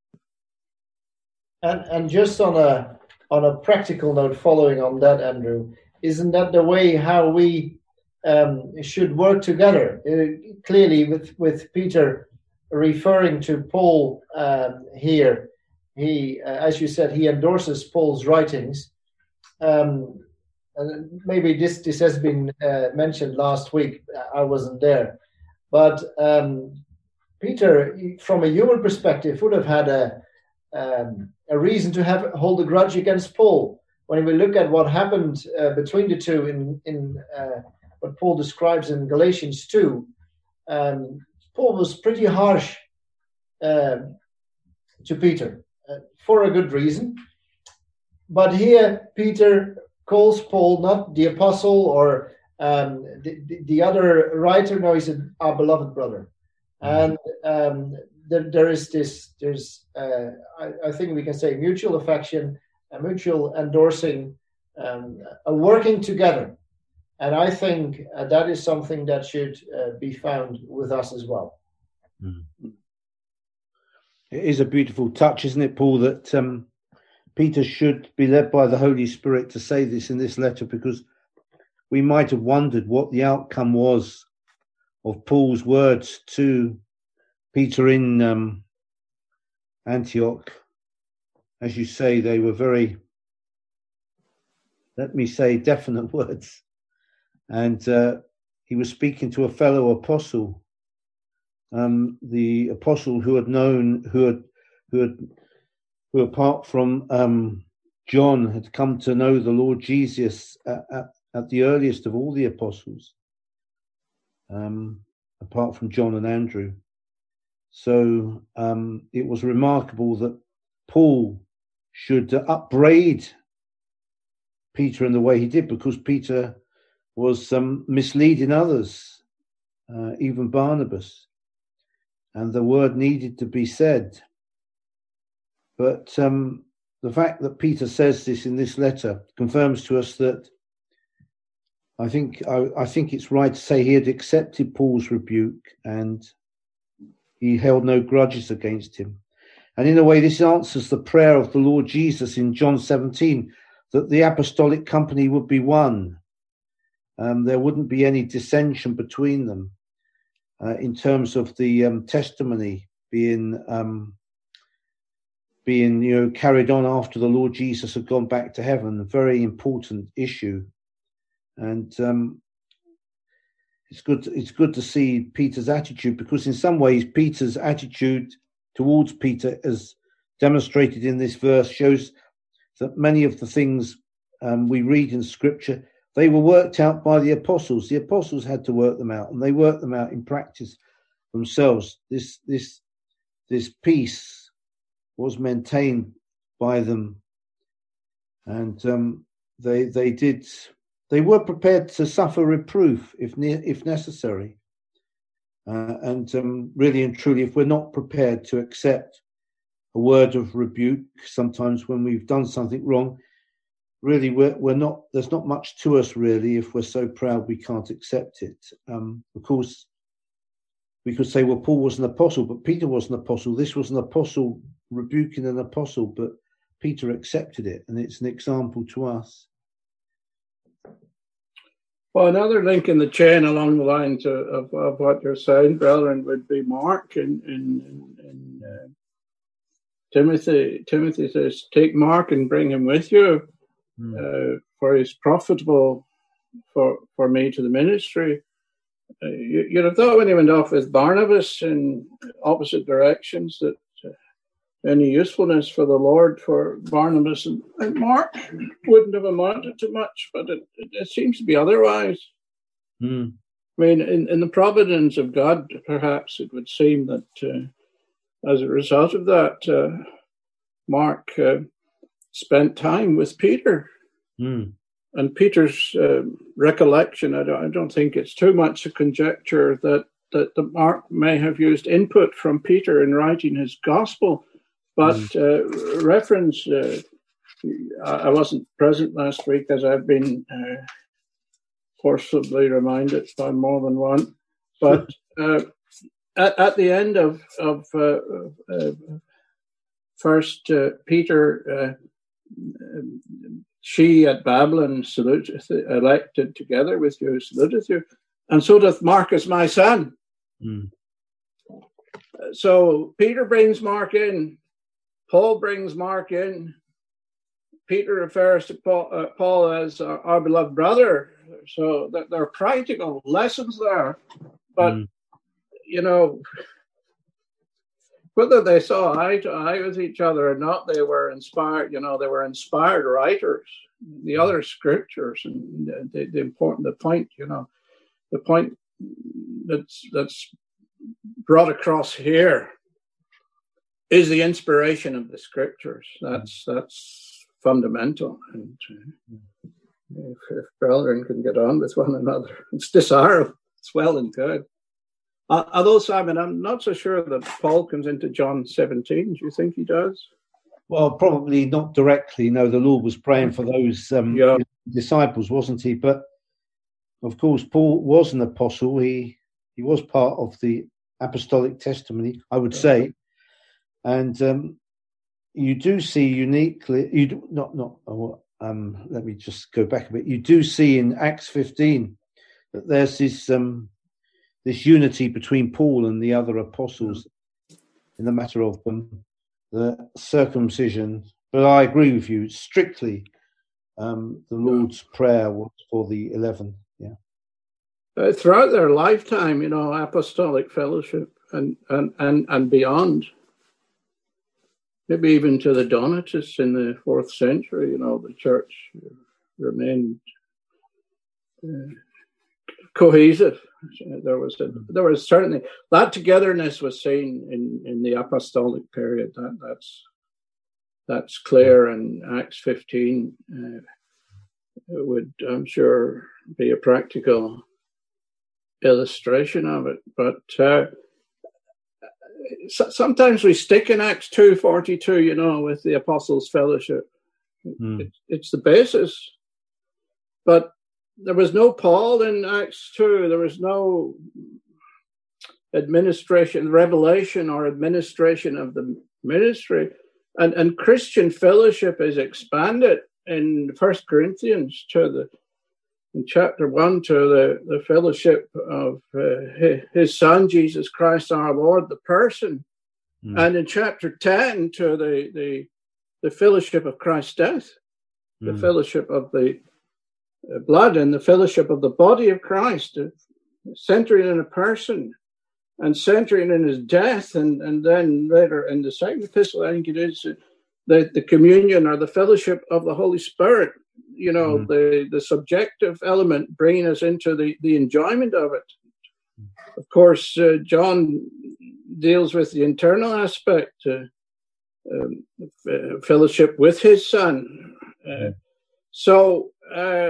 And and just on a on a practical note, following on that, Andrew, isn't that the way how we Um, should work together? Uh, clearly, with, with Peter referring to Paul um, here, he, uh, as you said, he endorses Paul's writings. Um, and maybe this this has been uh, mentioned last week. I wasn't there, but um, Peter, from a human perspective, would have had a um, a reason to have hold a grudge against Paul. When we look at what happened uh, between the two in in uh, what Paul describes in Galatians two, um, Paul was pretty harsh uh, to Peter uh, for a good reason. but here Peter calls Paul not the apostle or um, the, the, the other writer. No, he's our beloved brother. And um, there, there is this, there's, uh, I, I think we can say mutual affection, a mutual endorsing, um, a working together. And I think uh, that is something that should uh, be found with us as well. Mm. It is a beautiful touch, isn't it, Paul, that um, Peter should be led by the Holy Spirit to say this in this letter, because we might have wondered what the outcome was of Paul's words to Peter in um, Antioch. As you say, they were very, let me say, definite words. And uh, he was speaking to a fellow apostle, um, the apostle who had known, who had, who had, who apart from um, John, had come to know the Lord Jesus at, at, at the earliest of all the apostles. Um, apart from John and Andrew. So um, it was remarkable that Paul should uh, upbraid Peter in the way he did, because Peter was um, misleading others, uh, even Barnabas, and the word needed to be said. But um, the fact that Peter says this in this letter confirms to us that I think I, I think it's right to say he had accepted Paul's rebuke and he held no grudges against him. And in a way, this answers the prayer of the Lord Jesus in John seventeen, that the apostolic company would be one. Um, there wouldn't be any dissension between them uh, in terms of the um, testimony being um, being you know carried on after the Lord Jesus had gone back to heaven. A very important issue. And um, it's good. It's good to see Peter's attitude, because in some ways Peter's attitude towards Peter, as demonstrated in this verse, shows that many of the things um, we read in Scripture, they were worked out by the apostles. The apostles had to work them out, and they worked them out in practice themselves. This this this peace was maintained by them, and um, they they did. They were prepared to suffer reproof if ne- if necessary. Uh, and um, really and truly, if we're not prepared to accept a word of rebuke, sometimes when we've done something wrong, really we're, we're not, there's not much to us really if we're so proud we can't accept it. Um, of course, we could say, well, Paul was an apostle, but Peter was an apostle. This was an apostle rebuking an apostle, but Peter accepted it, and it's an example to us. Well, another link in the chain along the lines of, of, of what you're saying, brethren, would be Mark in, in, in, in uh, Timothy. Timothy says, take Mark and bring him with you, mm. uh, for he's profitable for, for me to the ministry. Uh, you, you'd have thought when he went off with Barnabas in opposite directions that uh, any usefulness for the Lord for Barnabas and, and Mark wouldn't have amounted to much, but it, it, it seems to be otherwise. Mm. I mean, in, in the providence of God, perhaps it would seem that uh, as a result of that, uh, Mark uh, spent time with Peter. Mm. And Peter's uh, recollection, I don't, I don't think it's too much a conjecture that, that the Mark may have used input from Peter in writing his gospel. But uh, reference, uh, I wasn't present last week, as I've been uh, forcibly reminded by more than one. But uh, at, at the end of, of uh, uh, First uh, Peter, uh, she at Babylon saluteth, elected together with you, saluteth you, and so doth Marcus my son. Mm. So Peter brings Mark in. Paul brings Mark in. Peter refers to Paul, uh, Paul as our, our beloved brother. So that there are practical lessons there. But, mm. you know, whether they saw eye to eye with each other or not, they were inspired, you know, they were inspired writers. The other scriptures and the, the important, the point, you know, the point that's, that's brought across here is the inspiration of the scriptures. That's that's fundamental. And uh, if, if brethren can get on with one another, it's desirable. It's well and good. Uh, although, Simon, I'm not so sure that Paul comes into John seventeen. Do you think he does? Well, probably not directly. No, the Lord was praying for those um, Yeah. disciples, wasn't he? But of course, Paul was an apostle. He he was part of the apostolic testimony, I would say. And um, you do see uniquely, you do, not, not, oh, um, let me just go back a bit. You do see in Acts fifteen that there's this um, this unity between Paul and the other apostles in the matter of um, the circumcision. But I agree with you, strictly um, the Lord's prayer was for the eleven. Yeah. Uh, throughout their lifetime, you know, apostolic fellowship and, and, and, and beyond, maybe even to the Donatists in the fourth century, you know, the church remained uh, cohesive. There was a, there was certainly that togetherness was seen in, in the apostolic period. That that's that's clear, and Acts fifteen uh, would, I'm sure, be a practical illustration of it. But uh, so, sometimes we stick in Acts two forty-two, you know, with the apostles' fellowship. Mm. It, it's the basis, but there was no Paul in Acts two. There was no administration, revelation or administration of the ministry. And, and Christian fellowship is expanded in First Corinthians to the, in chapter one, to the, the fellowship of uh, his, his son, Jesus Christ our Lord, the person. Mm. And in chapter ten, to the, the, the fellowship of Christ's death, mm. the fellowship of the blood and the fellowship of the body of Christ, uh, centering in a person and centering in his death. And, and then later in the second epistle, I think it is uh, the, the communion or the fellowship of the Holy Spirit, you know, mm-hmm. the, the subjective element bringing us into the, the enjoyment of it. Of course, uh, John deals with the internal aspect, uh, um, uh, fellowship with his son. Uh, mm-hmm. So, uh,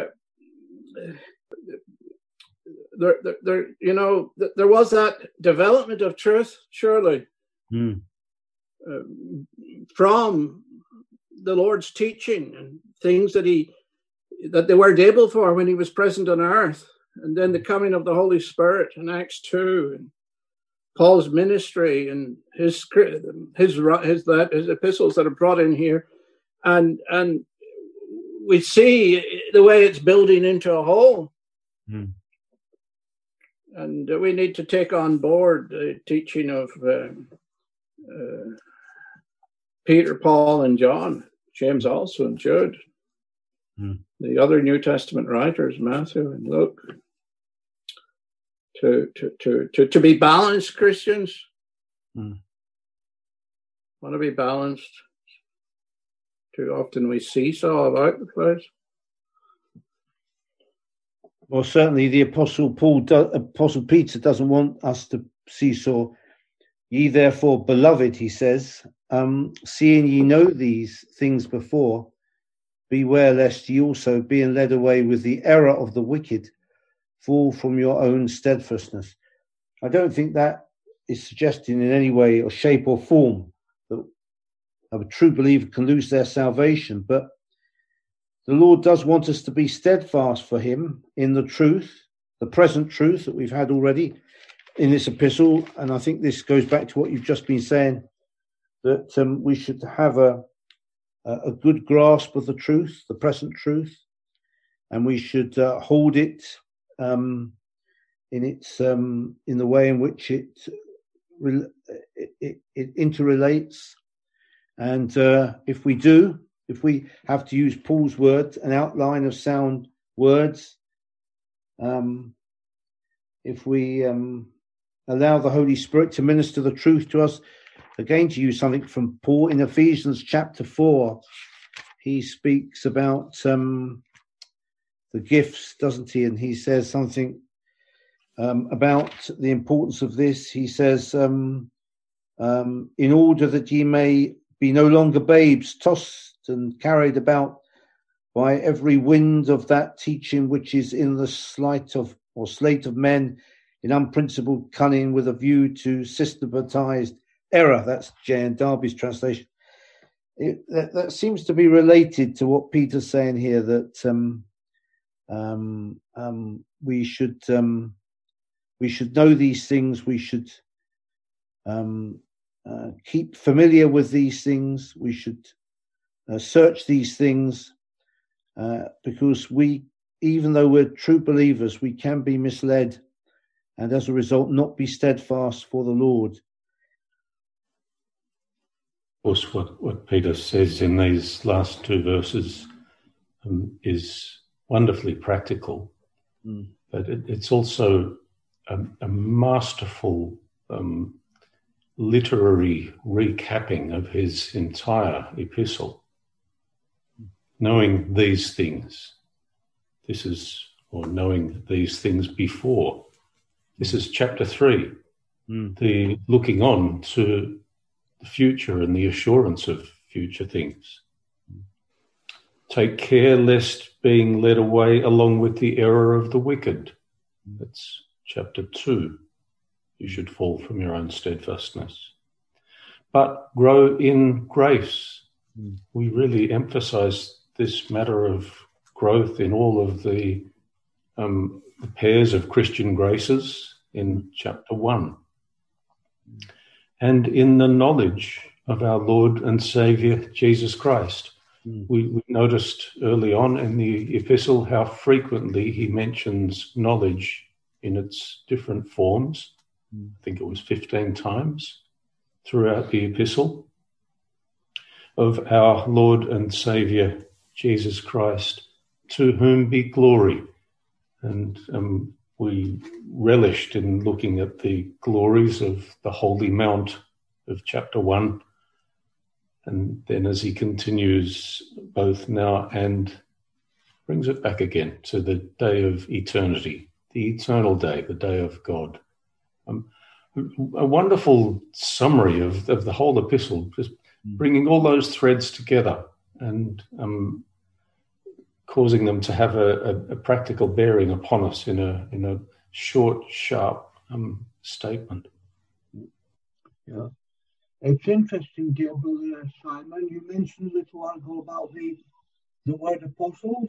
There, there, there, you know, there was that development of truth, surely, mm. uh, from the Lord's teaching and things that he that they weren't able for when he was present on earth, and then the coming of the Holy Spirit in Acts two, and Paul's ministry and his his his that his epistles that are brought in here, and and we see the way it's building into a whole. Mm. And we need to take on board the teaching of uh, uh, Peter, Paul, and John, James also, and Jude, mm. the other New Testament writers, Matthew and Luke, to to to to, to be balanced Christians. Mm. Want to be balanced. Too often we seesaw about the place. Well, certainly the Apostle Paul, do, Apostle Peter doesn't want us to seesaw. Ye therefore, beloved, he says, um, seeing ye know these things before, beware lest ye also, being led away with the error of the wicked, fall from your own steadfastness. I don't think that is suggesting in any way or shape or form that a true believer can lose their salvation, but the Lord does want us to be steadfast for him in the truth, the present truth that we've had already in this epistle. And I think this goes back to what you've just been saying, that um, we should have a, a good grasp of the truth, the present truth, and we should uh, hold it um, in its um, in the way in which it it, it, it interrelates. And uh, if we do, if we have to use Paul's words, an outline of sound words, um, if we um, allow the Holy Spirit to minister the truth to us, again, to use something from Paul in Ephesians chapter four, he speaks about um, the gifts, doesn't he? And he says something um, about the importance of this. He says, um, um, in order that ye may be no longer babes, tossed and carried about by every wind of that teaching which is in the sleight of or slate of men in unprincipled cunning with a view to systematized error. That's J N Darby's translation. It, that, that seems to be related to what Peter's saying here, that um, um, um, we should um, we should know these things. We should um, uh, keep familiar with these things. We should uh, search these things uh, because we, even though we're true believers, we can be misled, and as a result, not be steadfast for the Lord. Of course, what, what Peter says in these last two verses um, is wonderfully practical, mm. but it, it's also a, a masterful um, literary recapping of his entire epistle. Knowing these things, this is, or knowing these things before, this is chapter three, mm. the looking on to the future and the assurance of future things. Take care lest being led away along with the error of the wicked. That's chapter two. You should fall from your own steadfastness. But grow in grace. We really emphasize this matter of growth in all of the, um, the pairs of Christian graces in chapter one. And in the knowledge of our Lord and Saviour, Jesus Christ. Mm. We, we noticed early on in the epistle how frequently he mentions knowledge in its different forms. Mm. I think it was fifteen times throughout the epistle, of our Lord and Saviour, Jesus Christ, to whom be glory. And um, we relished in looking at the glories of the Holy Mount of chapter one. And then as he continues both now and brings it back again to the day of eternity, the eternal day, the day of God. Um, a wonderful summary of, of the whole epistle, just bringing all those threads together and um, causing them to have a, a, a practical bearing upon us in a in a short, sharp um, statement. Yeah, it's interesting, dear brother Simon. You mentioned a little while ago about the the word apostles.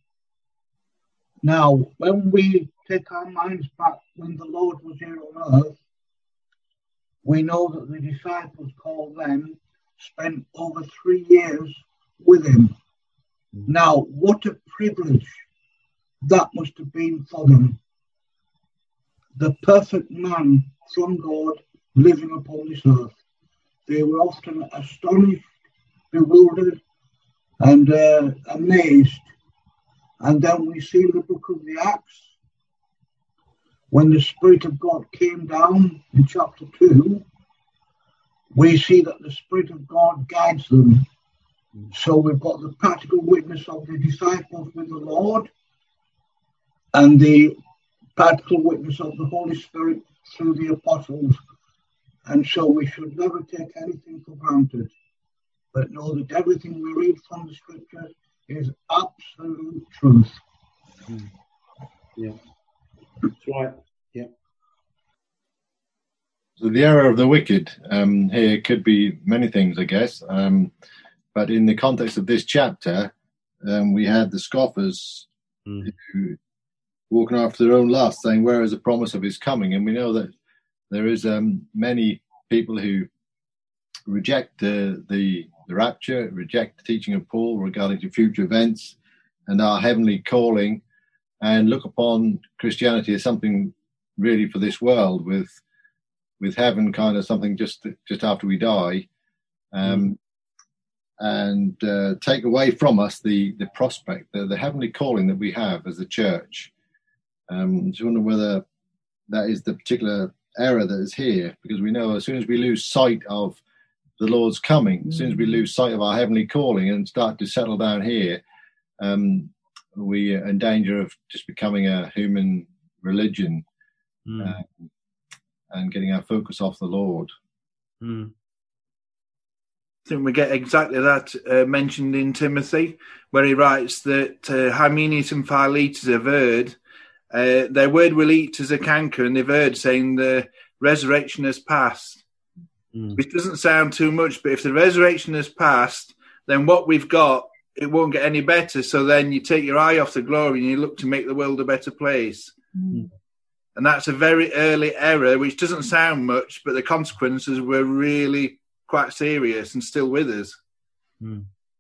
Now, when we take our minds back when the Lord was here on earth, we know that the disciples called them spent over three years with him. Now, what a privilege that must have been for them. The perfect man from God living upon this earth. They were often astonished, bewildered, and uh, amazed. And then we see in the book of the Acts, when the Spirit of God came down in chapter two, we see that the Spirit of God guides them. So we've got the practical witness of the disciples with the Lord and the practical witness of the Holy Spirit through the apostles. And so we should never take anything for granted, but know that everything we read from the Scriptures is absolute truth. Mm. Yeah, that's right. Yeah. So the error of the wicked um, here could be many things, I guess. Um, but in the context of this chapter, um, we had the scoffers mm. who walking after their own lust, saying, "Where is the promise of his coming?" And we know that there is um, many people who reject uh, the the rapture, reject the teaching of Paul regarding to future events and our heavenly calling, and look upon Christianity as something really for this world, with with heaven kind of something just just after we die, um, mm. and uh, take away from us the the prospect, the, the heavenly calling that we have as a church. Um, I just wonder whether that is the particular error that is here, because we know as soon as we lose sight of the Lord's coming, mm. as soon as we lose sight of our heavenly calling and start to settle down here, um, we are in danger of just becoming a human religion mm. uh, and getting our focus off the Lord. Mm. I think we get exactly that uh, mentioned in Timothy, where he writes that uh, Hymenaeus and Philetus have heard, uh, their word will eat as a canker, and they've heard saying the resurrection has passed. Mm. Which doesn't sound too much, but if the resurrection has passed, then what we've got, it won't get any better. So then you take your eye off the glory and you look to make the world a better place. Mm. And that's a very early error, which doesn't sound much, but the consequences were really quite serious and still with us. Mm.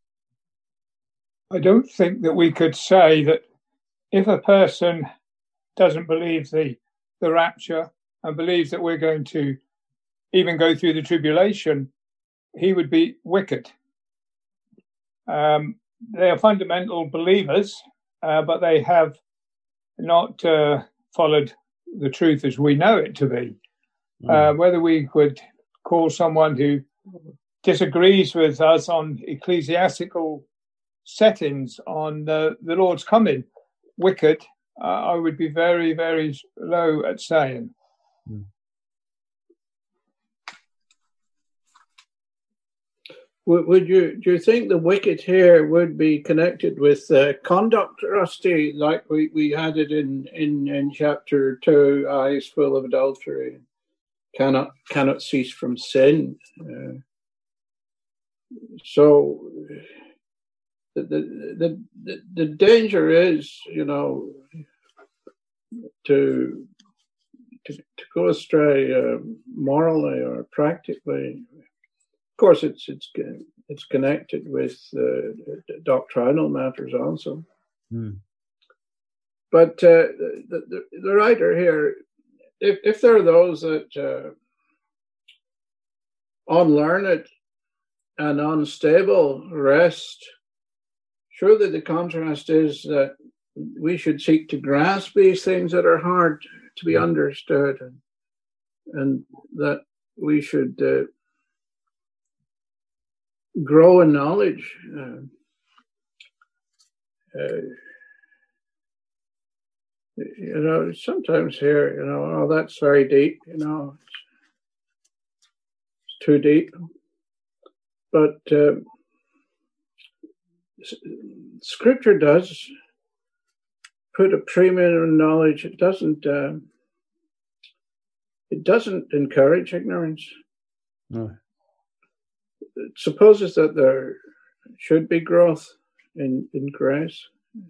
I don't think that we could say that if a person doesn't believe the, the rapture and believes that we're going to even go through the tribulation, he would be wicked. Um, they are fundamental believers, uh, but they have not uh, followed the truth as we know it to be. Mm. Uh, whether we could call someone who disagrees with us on ecclesiastical settings on the, the Lord's coming wicked, uh, I would be very, very low at saying. Mm. Would you do you think the wicked here would be connected with uh, conduct, Rusty, like we, we had it in, in, in chapter two, eyes full of adultery, cannot cannot cease from sin. Uh, so the, the the the danger is, you know, to to, to go astray uh, morally or practically. Of course, it's it's it's connected with uh, doctrinal matters also. Mm. But uh, the, the the writer here, if if there are those that uh, unlearned and unstable rest, surely the contrast is that we should seek to grasp these things that are hard to be understood, and, and that we should. Uh, grow in knowledge. Uh, uh, you know, sometimes here, you know, oh, that's very deep, you know, it's, it's too deep. But uh, Scripture does put a premium on knowledge. It doesn't, uh, it doesn't encourage ignorance. No. It supposes that there should be growth in, in grace,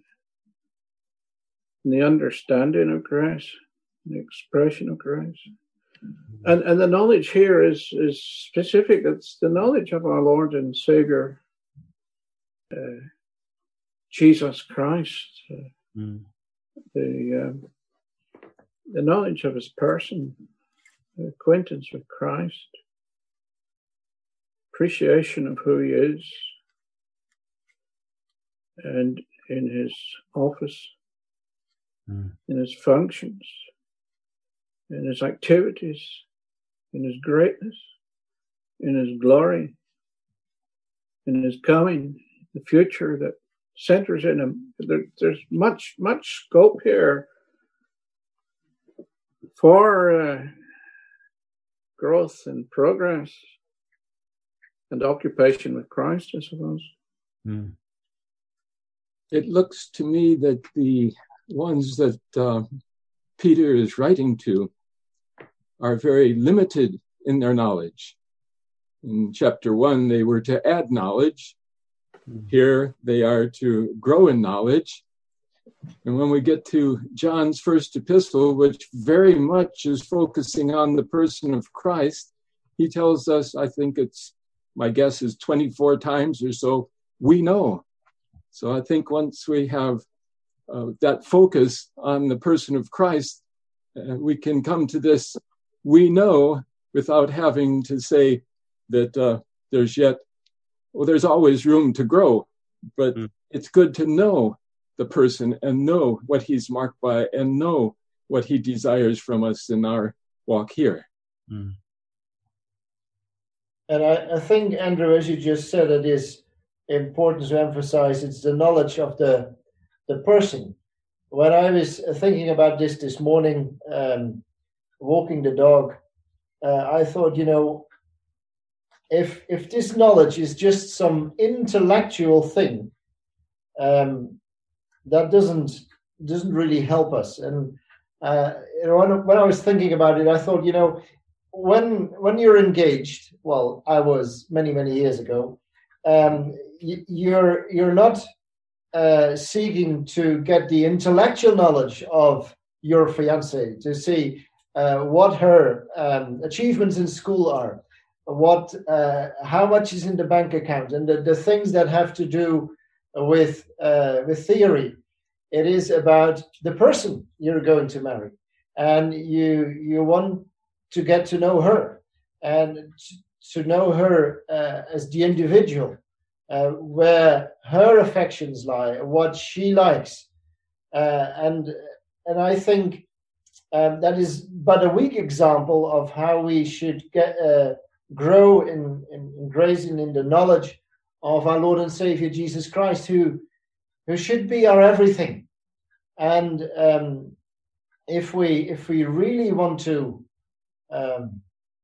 in the understanding of grace, the expression of grace. Mm-hmm. And and the knowledge here is, is specific. It's the knowledge of our Lord and Savior, uh, Jesus Christ, uh, mm. the, um, the knowledge of his person, the acquaintance with Christ, appreciation of who he is and in his office, mm. in his functions, in his activities, in his greatness, in his glory, in his coming, the future that centers in him. There, there's much, much scope here for uh, growth and progress and occupation with Christ, I suppose. Mm. It looks to me that the ones that uh, Peter is writing to are very limited in their knowledge. In chapter one, they were to add knowledge. Mm. Here, they are to grow in knowledge. And when we get to John's first epistle, which very much is focusing on the person of Christ, he tells us, I think it's my guess is twenty-four times or so, we know. So I think once we have uh, that focus on the person of Christ, uh, we can come to this, we know, without having to say that uh, there's yet, well, there's always room to grow, but mm. it's good to know the person and know what he's marked by and know what he desires from us in our walk here. Mm. And I, I think, Andrew, as you just said, it is important to emphasize it's the knowledge of the the person. When I was thinking about this this morning, um, walking the dog, uh, I thought, you know, if if this knowledge is just some intellectual thing, um, that doesn't doesn't really help us. And uh, you know, when, when I was thinking about it, I thought, you know, when when you're engaged, well, I was many many years ago. Um, you, you're you're not uh, seeking to get the intellectual knowledge of your fiancée, to see uh, what her um, achievements in school are, what uh, how much is in the bank account, and the, the things that have to do with uh, with theory. It is about the person you're going to marry, and you you want to get to know her and to know her uh, as the individual, uh, where her affections lie, what she likes, uh, and and I think um, that is but a weak example of how we should get uh, grow in, in, in grace and in the knowledge of our Lord and Savior Jesus Christ, who who should be our everything. And um, if we if we really want to um,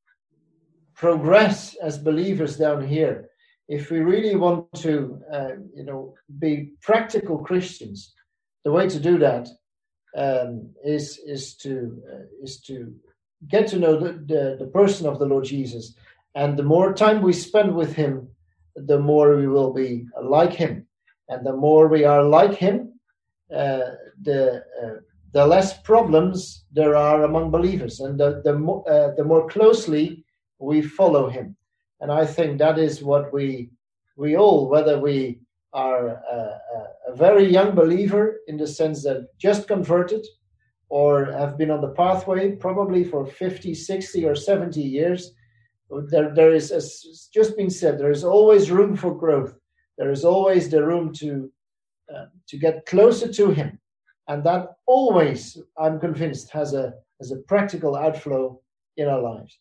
progress as believers down here, if we really want to uh, you know be practical Christians, the way to do that um, is is to uh, is to get to know the, the the person of the Lord Jesus, and the more time we spend with him, the more we will be like him, and the more we are like him, uh, the uh, the less problems there are among believers, and the the more uh, the more closely we follow him. And I think that is what we we all, whether we are a, a very young believer in the sense that just converted, or have been on the pathway probably for fifty, sixty, or seventy years, there there is, as just been said, there is always room for growth. There is always the room to uh, to get closer to him. And that always, I'm convinced, has a has a practical outflow in our lives.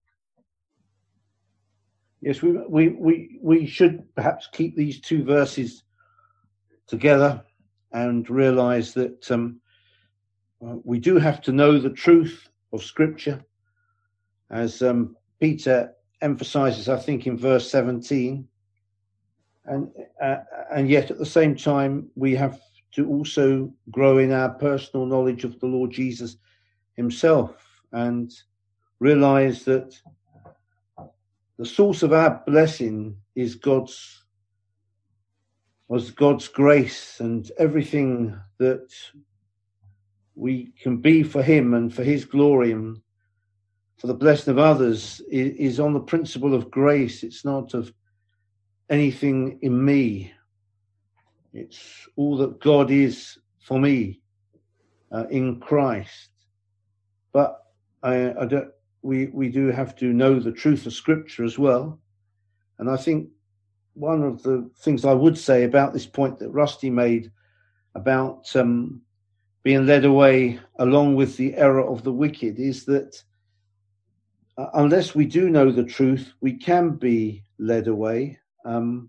Yes, we we we we should perhaps keep these two verses together and realize that um, we do have to know the truth of Scripture, as um, Peter emphasizes, I think, in verse seventeen, and uh, and yet at the same time we have to also grow in our personal knowledge of the Lord Jesus himself, and realize that the source of our blessing is God's was God's grace, and everything that we can be for him and for his glory and for the blessing of others is, is on the principle of grace. It's not of anything in me. It's all that God is for me uh, in Christ. But I, I don't, we, we do have to know the truth of Scripture as well. And I think one of the things I would say about this point that Rusty made about um, being led away along with the error of the wicked is that uh, unless we do know the truth, we can be led away um,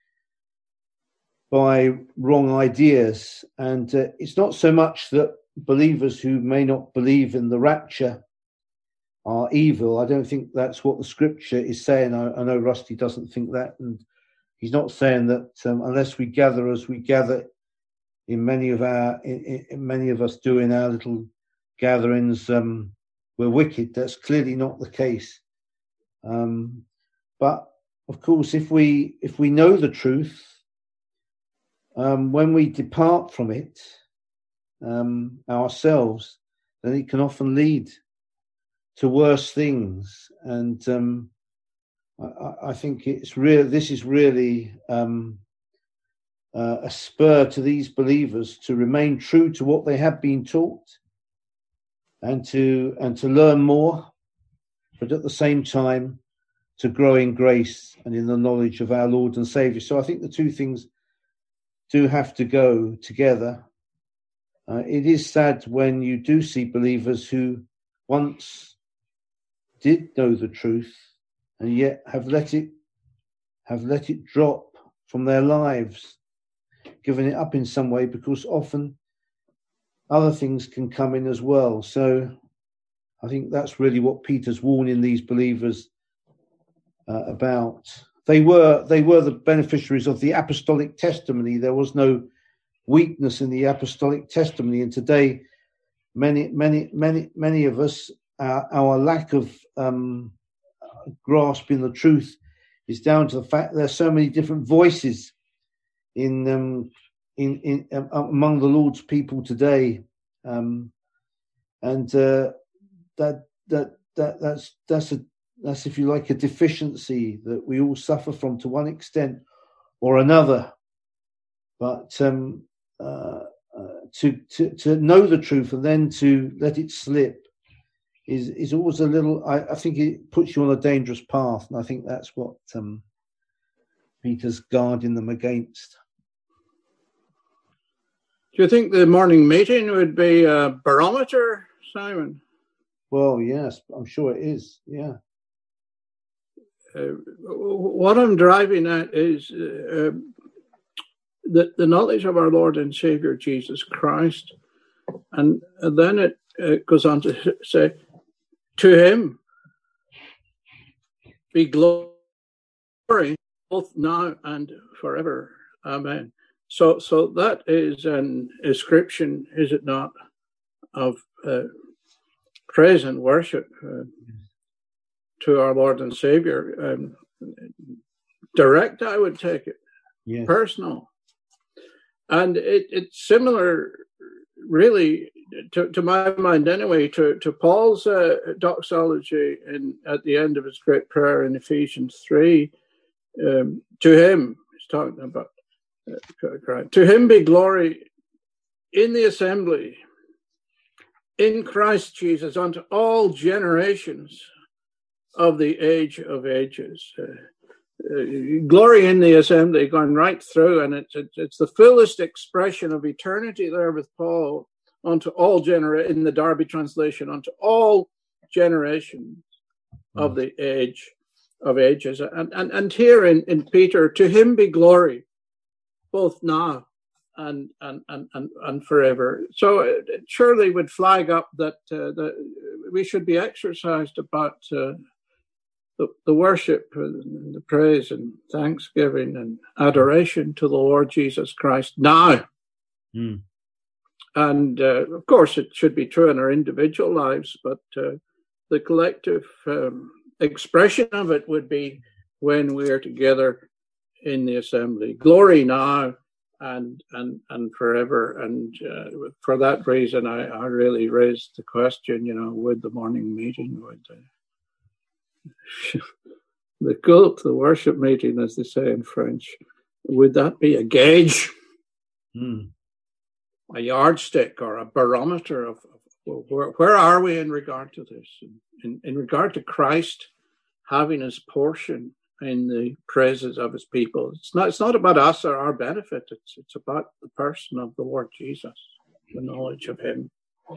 by wrong ideas. And uh, it's not so much that believers who may not believe in the rapture are evil. I don't think that's what the Scripture is saying. I, I know Rusty doesn't think that, and he's not saying that um, unless we gather as we gather in many of our, in, in many of us do in our little gatherings, um, we're wicked. That's clearly not the case. Um, but of course, if we if we know the truth, um, when we depart from it um, ourselves, then it can often lead to worse things. And um, I, I think it's real. This is really um, uh, a spur to these believers to remain true to what they have been taught, and to and to learn more, but at the same time to grow in grace and in the knowledge of our Lord and Savior. So I think the two things do have to go together. Uh, it is sad when you do see believers who once did know the truth and yet have let it have let it drop from their lives, given it up in some way, because often other things can come in as well. So I think that's really what Peter's warning these believers uh, about. They were they were the beneficiaries of the apostolic testimony. There was no weakness in the apostolic testimony, and today, many many many many of us, uh, our lack of um, grasping the truth is down to the fact there are so many different voices in um, in in um, among the Lord's people today, um, and uh, that that that that's that's a that's if you like a deficiency that we all suffer from to one extent or another. But um, uh, uh, to to to know the truth and then to let it slip is is always a little. I, I think it puts you on a dangerous path, and I think that's what um, Peter's guarding them against. Do you think the morning meeting would be a barometer, Simon? Well, yes, I'm sure it is. Yeah. Uh, what I'm driving at is uh, the, the knowledge of our Lord and Savior Jesus Christ. And, and then it, it goes on to say, to him be glory both now and forever. Amen. So, so that is an inscription, is it not, of uh, praise and worship uh, to our Lord and Savior. Um, direct, I would take it. Yes. Personal. And it, it's similar, really, to, to my mind anyway, to, to Paul's uh, doxology in, at the end of his great prayer in Ephesians three. Um, to him, he's talking about uh, to him be glory in the assembly, in Christ Jesus, unto all generations of the age of ages. Uh, uh, glory in the assembly, going right through, and it's, it's it's the fullest expression of eternity there with Paul, unto all genera in the Darby translation, unto all generations mm. of the age of ages. And and, and here in, in Peter, to him be glory, both now and and and and, and forever. So it, it surely would flag up that uh, that we should be exercised about uh, the, the worship and the praise and thanksgiving and adoration to the Lord Jesus Christ now. Mm. And uh, of course, it should be true in our individual lives, but uh, the collective um, expression of it would be when we are together in the assembly. Glory now and and and forever. And uh, for that reason, I, I really raised the question, you know, would the morning meeting, would the, the cult, the worship meeting, as they say in French, would that be a gauge, mm. a yardstick or a barometer of, of well, where, where are we in regard to this? In, in, in regard to Christ having his portion in the praises of his people. It's not, it's not about us or our benefit. It's, it's about the person of the Lord Jesus, the knowledge of him.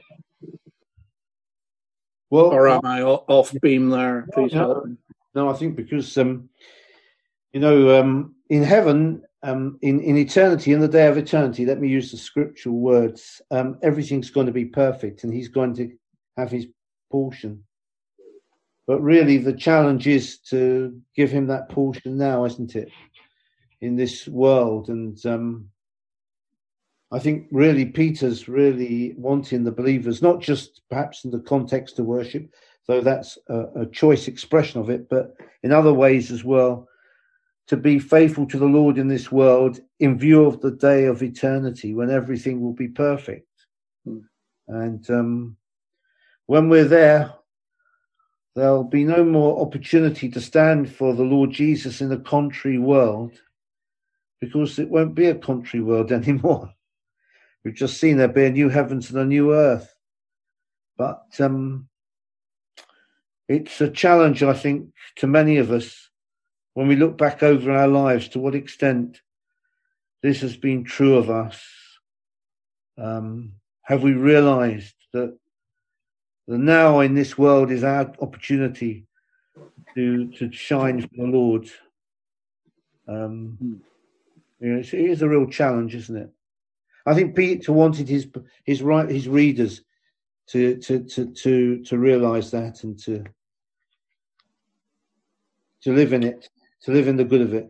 Well, or am I off beam there? Please no, help me. No, I think because, um, you know, um, in heaven, um, in, in eternity, in the day of eternity, let me use the scriptural words, um, everything's going to be perfect and he's going to have his portion. But really, the challenge is to give him that portion now, isn't it, in this world? And um, I think really Peter's really wanting the believers, not just perhaps in the context of worship, though that's a, a choice expression of it, but in other ways as well, to be faithful to the Lord in this world in view of the day of eternity when everything will be perfect. Hmm. And um, when we're there, there'll be no more opportunity to stand for the Lord Jesus in a contrary world, because it won't be a contrary world anymore. We've just seen there be a new heavens and a new earth. But um, it's a challenge, I think, to many of us when we look back over our lives, to what extent this has been true of us. Um, have we realized that the now in this world is our opportunity to to shine for the Lord? Um, you know, it's, it is a real challenge, isn't it? I think Peter wanted his his right his readers to to to to to realize that and to to live in it, to live in the good of it.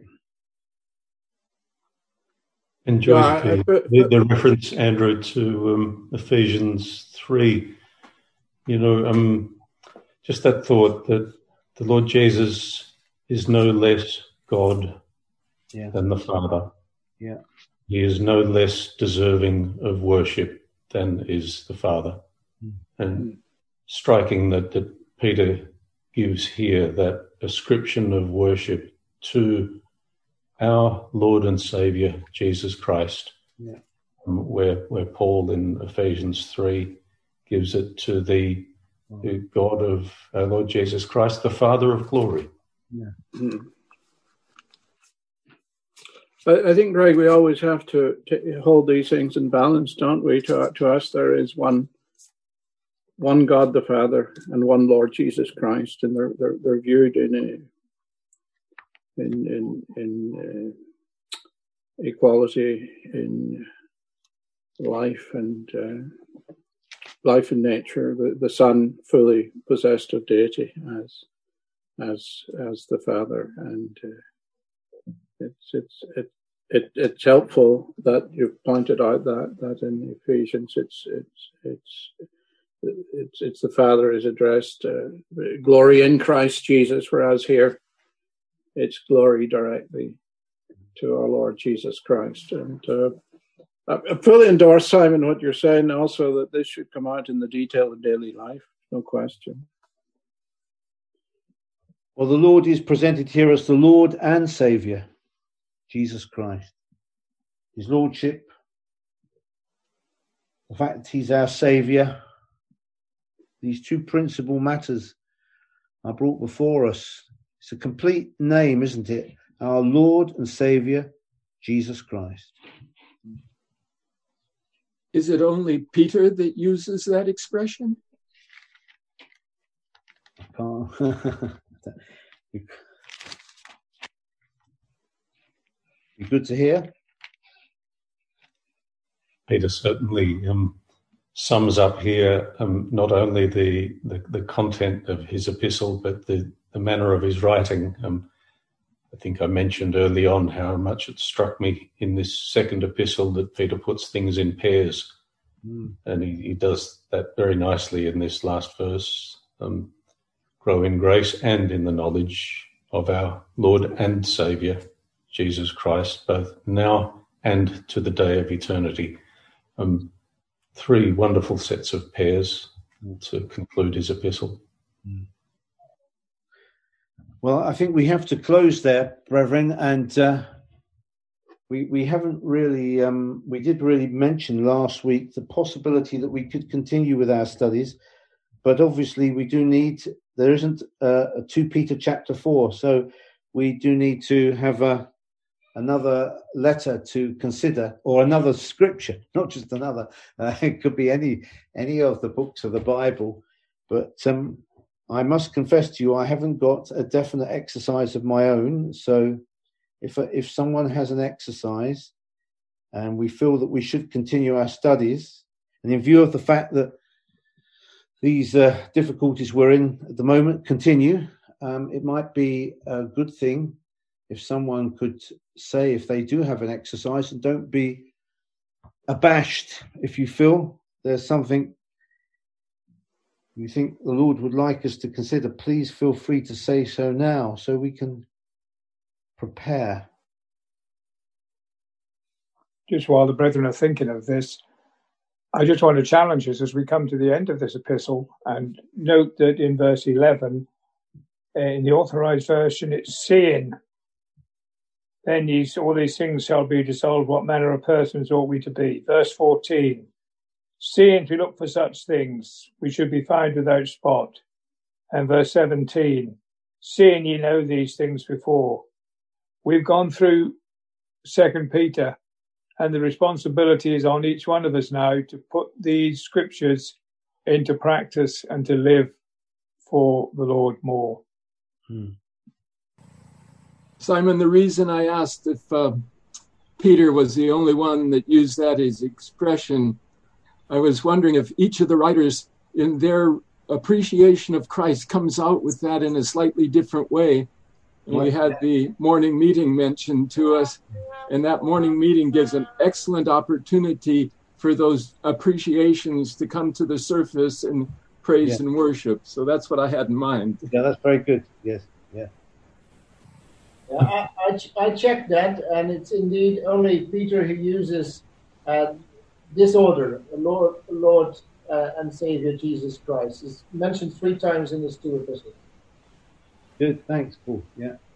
Enjoy Yeah, I- I- the, the, the reference, Andrew, to um, Ephesians three. You know, um, just that thought that the Lord Jesus is no less God Yeah. than the Father. Yeah. He is no less deserving of worship than is the Father. Mm. And striking that, that Peter gives here that ascription of worship to our Lord and Saviour, Jesus Christ, yeah. um, where, where Paul in Ephesians three gives it to the, oh. the God of our Lord Jesus Christ, the Father of glory. Yeah. Mm. I, I think, Greg, we always have to t- hold these things in balance, don't we? To, to us, there is one one God the Father and one Lord Jesus Christ, and they're they're, they're viewed in a, in in in uh, equality in life and uh, life and nature. The, the Son fully possessed of deity as as as the Father, and uh, it's it's it, it it's helpful that you've pointed out that that in Ephesians it's it's it's it's it's the Father is addressed uh, glory in Christ Jesus, whereas here it's glory directly to our Lord Jesus Christ. And uh, I fully endorse, Simon, what you're saying also, that this should come out in the detail of daily life, no question. Well, the Lord is presented here as the Lord and Saviour, Jesus Christ. His Lordship, the fact that he's our Saviour, these two principal matters are brought before us. It's a complete name, isn't it? Our Lord and Saviour, Jesus Christ. Is it only Peter that uses that expression? I can't. Be good to hear. Peter certainly um, sums up here um, not only the, the, the content of his epistle, but the, the manner of his writing. Um, I think I mentioned early on how much it struck me in this second epistle that Peter puts things in pairs. Mm. And he, he does that very nicely in this last verse. Um, grow in grace and in the knowledge of our Lord and Saviour, Jesus Christ, both now and to the day of eternity. Um, three wonderful sets of pairs to conclude his epistle. Well, I think we have to close there, brethren, and uh, we we haven't really, um, we did really mention last week the possibility that we could continue with our studies, but obviously we do need, there isn't a, a two Peter chapter four, so we do need to have a another letter to consider, or another scripture, not just another. Uh, it could be any any of the books of the Bible. But um, I must confess to you, I haven't got a definite exercise of my own. So if if someone has an exercise and we feel that we should continue our studies, and in view of the fact that these uh, difficulties we're in at the moment continue, um, it might be a good thing if someone could say if they do have an exercise, and don't be abashed if you feel there's something you think the Lord would like us to consider, please feel free to say so now so we can prepare. Just while the brethren are thinking of this, I just want to challenge us as we come to the end of this epistle, and note that in verse eleven, in the Authorized Version, it's seeing. Then these, all these things shall be dissolved. What manner of persons ought we to be? Verse fourteen, seeing to look for such things, we should be found without spot. And verse seventeen, seeing ye know these things before. We've gone through Second Peter, and the responsibility is on each one of us now to put these scriptures into practice and to live for the Lord more. Hmm. Simon, the reason I asked if uh, Peter was the only one that used that as expression, I was wondering if each of the writers in their appreciation of Christ comes out with that in a slightly different way. And we had the morning meeting mentioned to us, and that morning meeting gives an excellent opportunity for those appreciations to come to the surface and praise Yeah. and worship. So that's what I had in mind. Yeah, that's very good. Yes, yeah. Yeah, I, I, ch- I checked that, and it's indeed only Peter who uses uh, this order, Lord, Lord uh, and Savior Jesus Christ. It's mentioned three times in his two epistles. Good, thanks, Paul. Yeah.